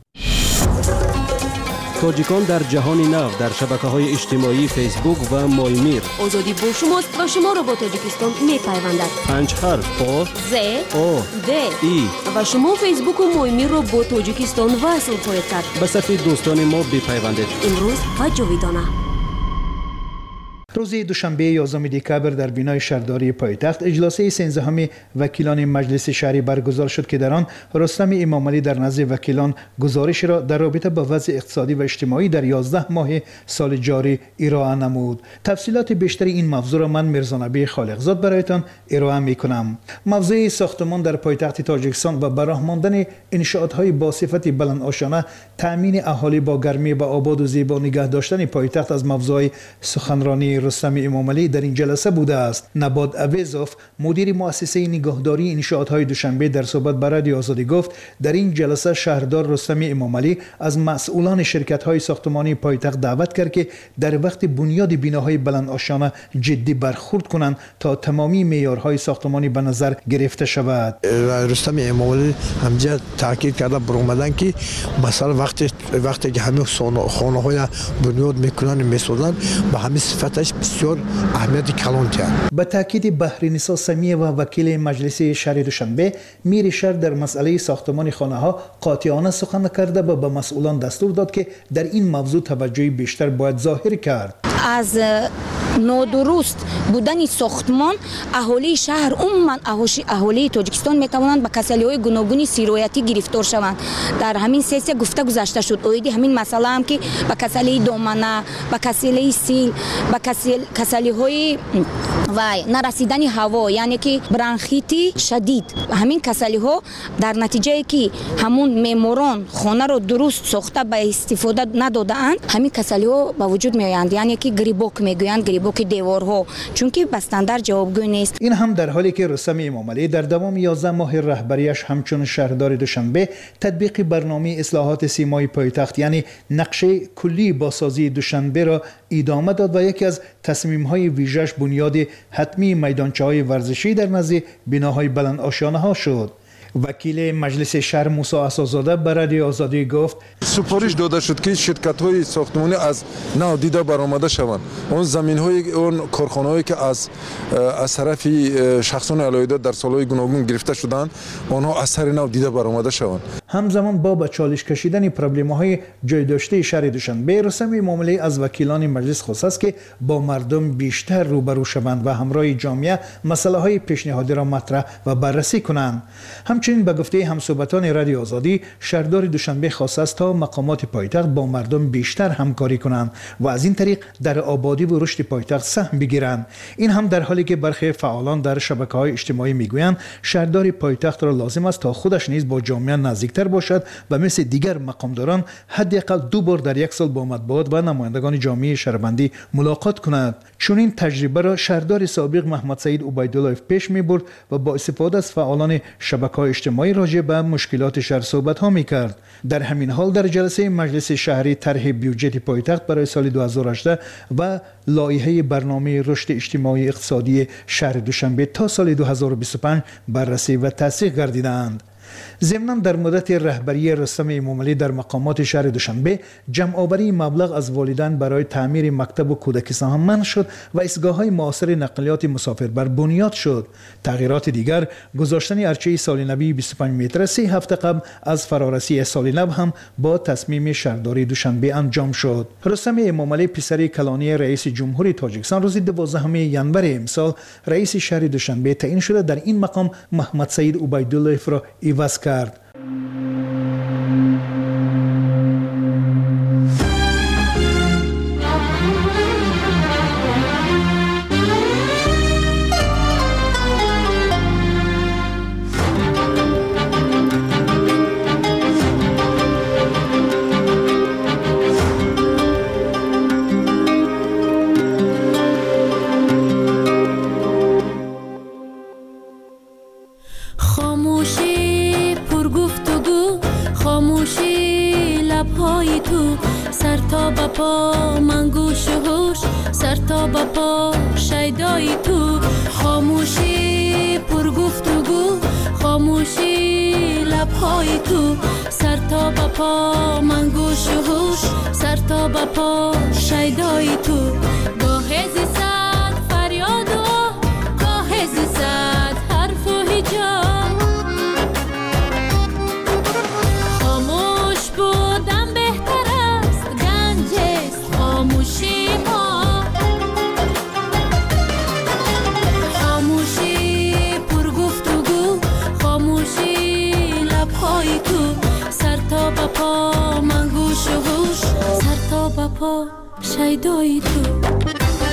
تاجیکان در جهان نو در شبکه‌های اجتماعی فیسبوک و مایمیر. آزادی با شماست و شما را با تاجیکستان می‌پیوندد. پنج حرف آ ز او د ای و شما فیسبوک و مایمیر را با تاجیکستان وصل خواهید کرد. به صفحه دوستان ما بپیوندید. امروز و جاویدانه. روز دوشنبه یازده دکبر در بینای شهرداری پایتخت اجلاس سیزدهم وکیلان مجلس شهری برگزار شد که در آن رستم امامعلی در نزد وکیلان گزارش را در رابطه با وضع اقتصادی و اجتماعی در یازده ماه سال جاری ارائه نمود. تفصیلات بیشتر این موضوع را من میرزانبی خالقزاد برایتان ارائه میکنم. موضوع ساختمان در پایتخت تاجیکستان و براه ماندن انشاءات‌های با صفت بلندآشانه، تأمین اهالی با گرمی و آباد و زیبا نگه داشتن پایتخت از موضوع سخنرانی رستم امامعلی در این جلسه بوده است. نبات اویزوف مدیر مؤسسه نگهداری انشاءات‌های دوشنبه در صحبت با رادیو آزادی گفت در این جلسه شهردار رستم امامعلی از مسئولان شرکت‌های ساختمانی پایتخت دعوت کرد که در وقت بنیاد بناهای بلندآشانه جدی برخورد کنند تا تمامی معیارهای ساختمانی به نظر گرفته شود. رستم امامعلی همجا تاکید کرده برآمدن که مثلا وقتی وقتی که همه خانه‌های بنیاد میکنن میسازن به همین صفتش بسیار اهمیت کلان کرد. به تاکید بهرینسا سمیه و وکیل مجلس شهر دوشنبه، میر شهر در مسئله ساختمان خانه ها قاطعانه سخن کرده و به مسئولان دستور داد که در این موضوع توجه بیشتر باید ظاهر کرد. از نادرست بودن ساختمان اهالی شهر عموما اهالی تاجیکستان میتوانند به کسلی‌های گوناگون سیرایتی گرفتار شوند. در همین سیسه گفته گذشته شد اویدی همین مسئله هم که به کسلی دامنه، به کسلی سیل، به کسلی‌های و نرسیدن هوا، یعنی که برانخیتی شدید، همین کسلی‌ها در نتیجه که همون معماران خانه را درست ساخته به استفاده نداده‌اند، همین کسلی‌ها به وجود میآیند، یعنی که گریبوک میگویند، گریبوک دیوارها، چون که به استاندارد جوابگو نیست. این هم در حالی که رستم امامعلی در دوام یازده ماه رهبریش همچون شهردار دوشنبه تطبیق برنامه اصلاحات سیمای پایتخت یعنی نقشه کلی بازسازی دوشنبه را ادامه داد و یکی از تصمیم‌های ویژه‌اش بنیاد حتمی میدانچه‌های ورزشی در نزد بناهای بلندآشانه‌ها شد. وکیل مجلس شهر موسی اساس‌زاده به رادیو آزادی گفت سفارش داده شد که شرکت‌های ساختمانی از نو دیده برآمده شوند. اون زمین‌های اون کارخانه‌هایی که از از طرف شخصان علیحده در سال‌های گوناگون گرفته شدند، آنها از سر نو دیده برآمده شوند. همزمان با به چالش کشیدن پروبلم‌های جای داشته شهر دوشنبه، رستم امامعلی از وکیلان مجلس خواست است که با مردم بیشتر روبرو شوند و همراه جامعه مسائل پیشنهادی را مطرح و بررسی کنند. همچنین به گفته همصحبتان رادیو آزادی، شهردار دوشنبه خواست است تا مقامات پایتخت با مردم بیشتر همکاری کنند و از این طریق در آبادی و رشد پایتخت سهم بگیرند. این هم در حالی که برخی فعالان در شبکه‌های اجتماعی میگویند شهردار پایتخت را لازم است تا خودش نیز با جامعه نزدیکتر باشد و مثل دیگر مقامداران حداقل دو بار در یک سال با مطبوعات و نمایندگان جامعه شهربندی ملاقات کند. چون این تجربه را شهردار سابق محمد سعید عبیدالله پیش می‌برد و با استفاده از فعالان شبکه‌های اجتماعی راجع به مشکلات شهر صحبت‌ها می‌کرد. در همین حال در جلسه مجلس شهری طرح بیوجت پایتخت برای سال دو هزار و هجده و لایحه برنامه رشد اجتماعی اقتصادی شهر دوشنبه تا سال دو هزار و بیست و پنج بررسی و تصدیق گردیدند. ضمناً در مدت رهبری رستم امامعلی در مقامات شهر دوشنبه جمع آوری مبلغ از والدین برای تعمیر مکتب و کودکستان هم منع شد و ایستگاه‌های معاصر نقلیات مسافر بر بنیاد شد. تغییرات دیگر گذاشتن ارچه سال نبی بیست و پنج متر سه هفته قبل از فرارسی سال نو هم با تصمیم شهرداری دوشنبه انجام شد. رستم امامعلی پسر کلانی رئیس جمهوری تاجیکستان روز دوازدهم ژانویه امسال رئیس شهر دوشنبه تعیین شده در این مقام محمد سعید عبیدالله را عوض کرد. خاموشی پر گفتگو، خاموشی لبهای تو، سر تا به پا من گوش و هوش، سر تا به پا شیدای تو. خاموشی پر گفتگو، خاموشی لبهای تو، سر تا به پا من گوش و هوش، سر تا به پا شیدای تو. گاه زی صد فریاد و گاه زی صد حرف و هجاب، خاموش بودن بهتر است، گنج است خاموشی ها. خاموشی پر گفتگو، خاموشی لبهای تو، سر تا به پا من گوش و هوش، سر تا به پا شیدای تو.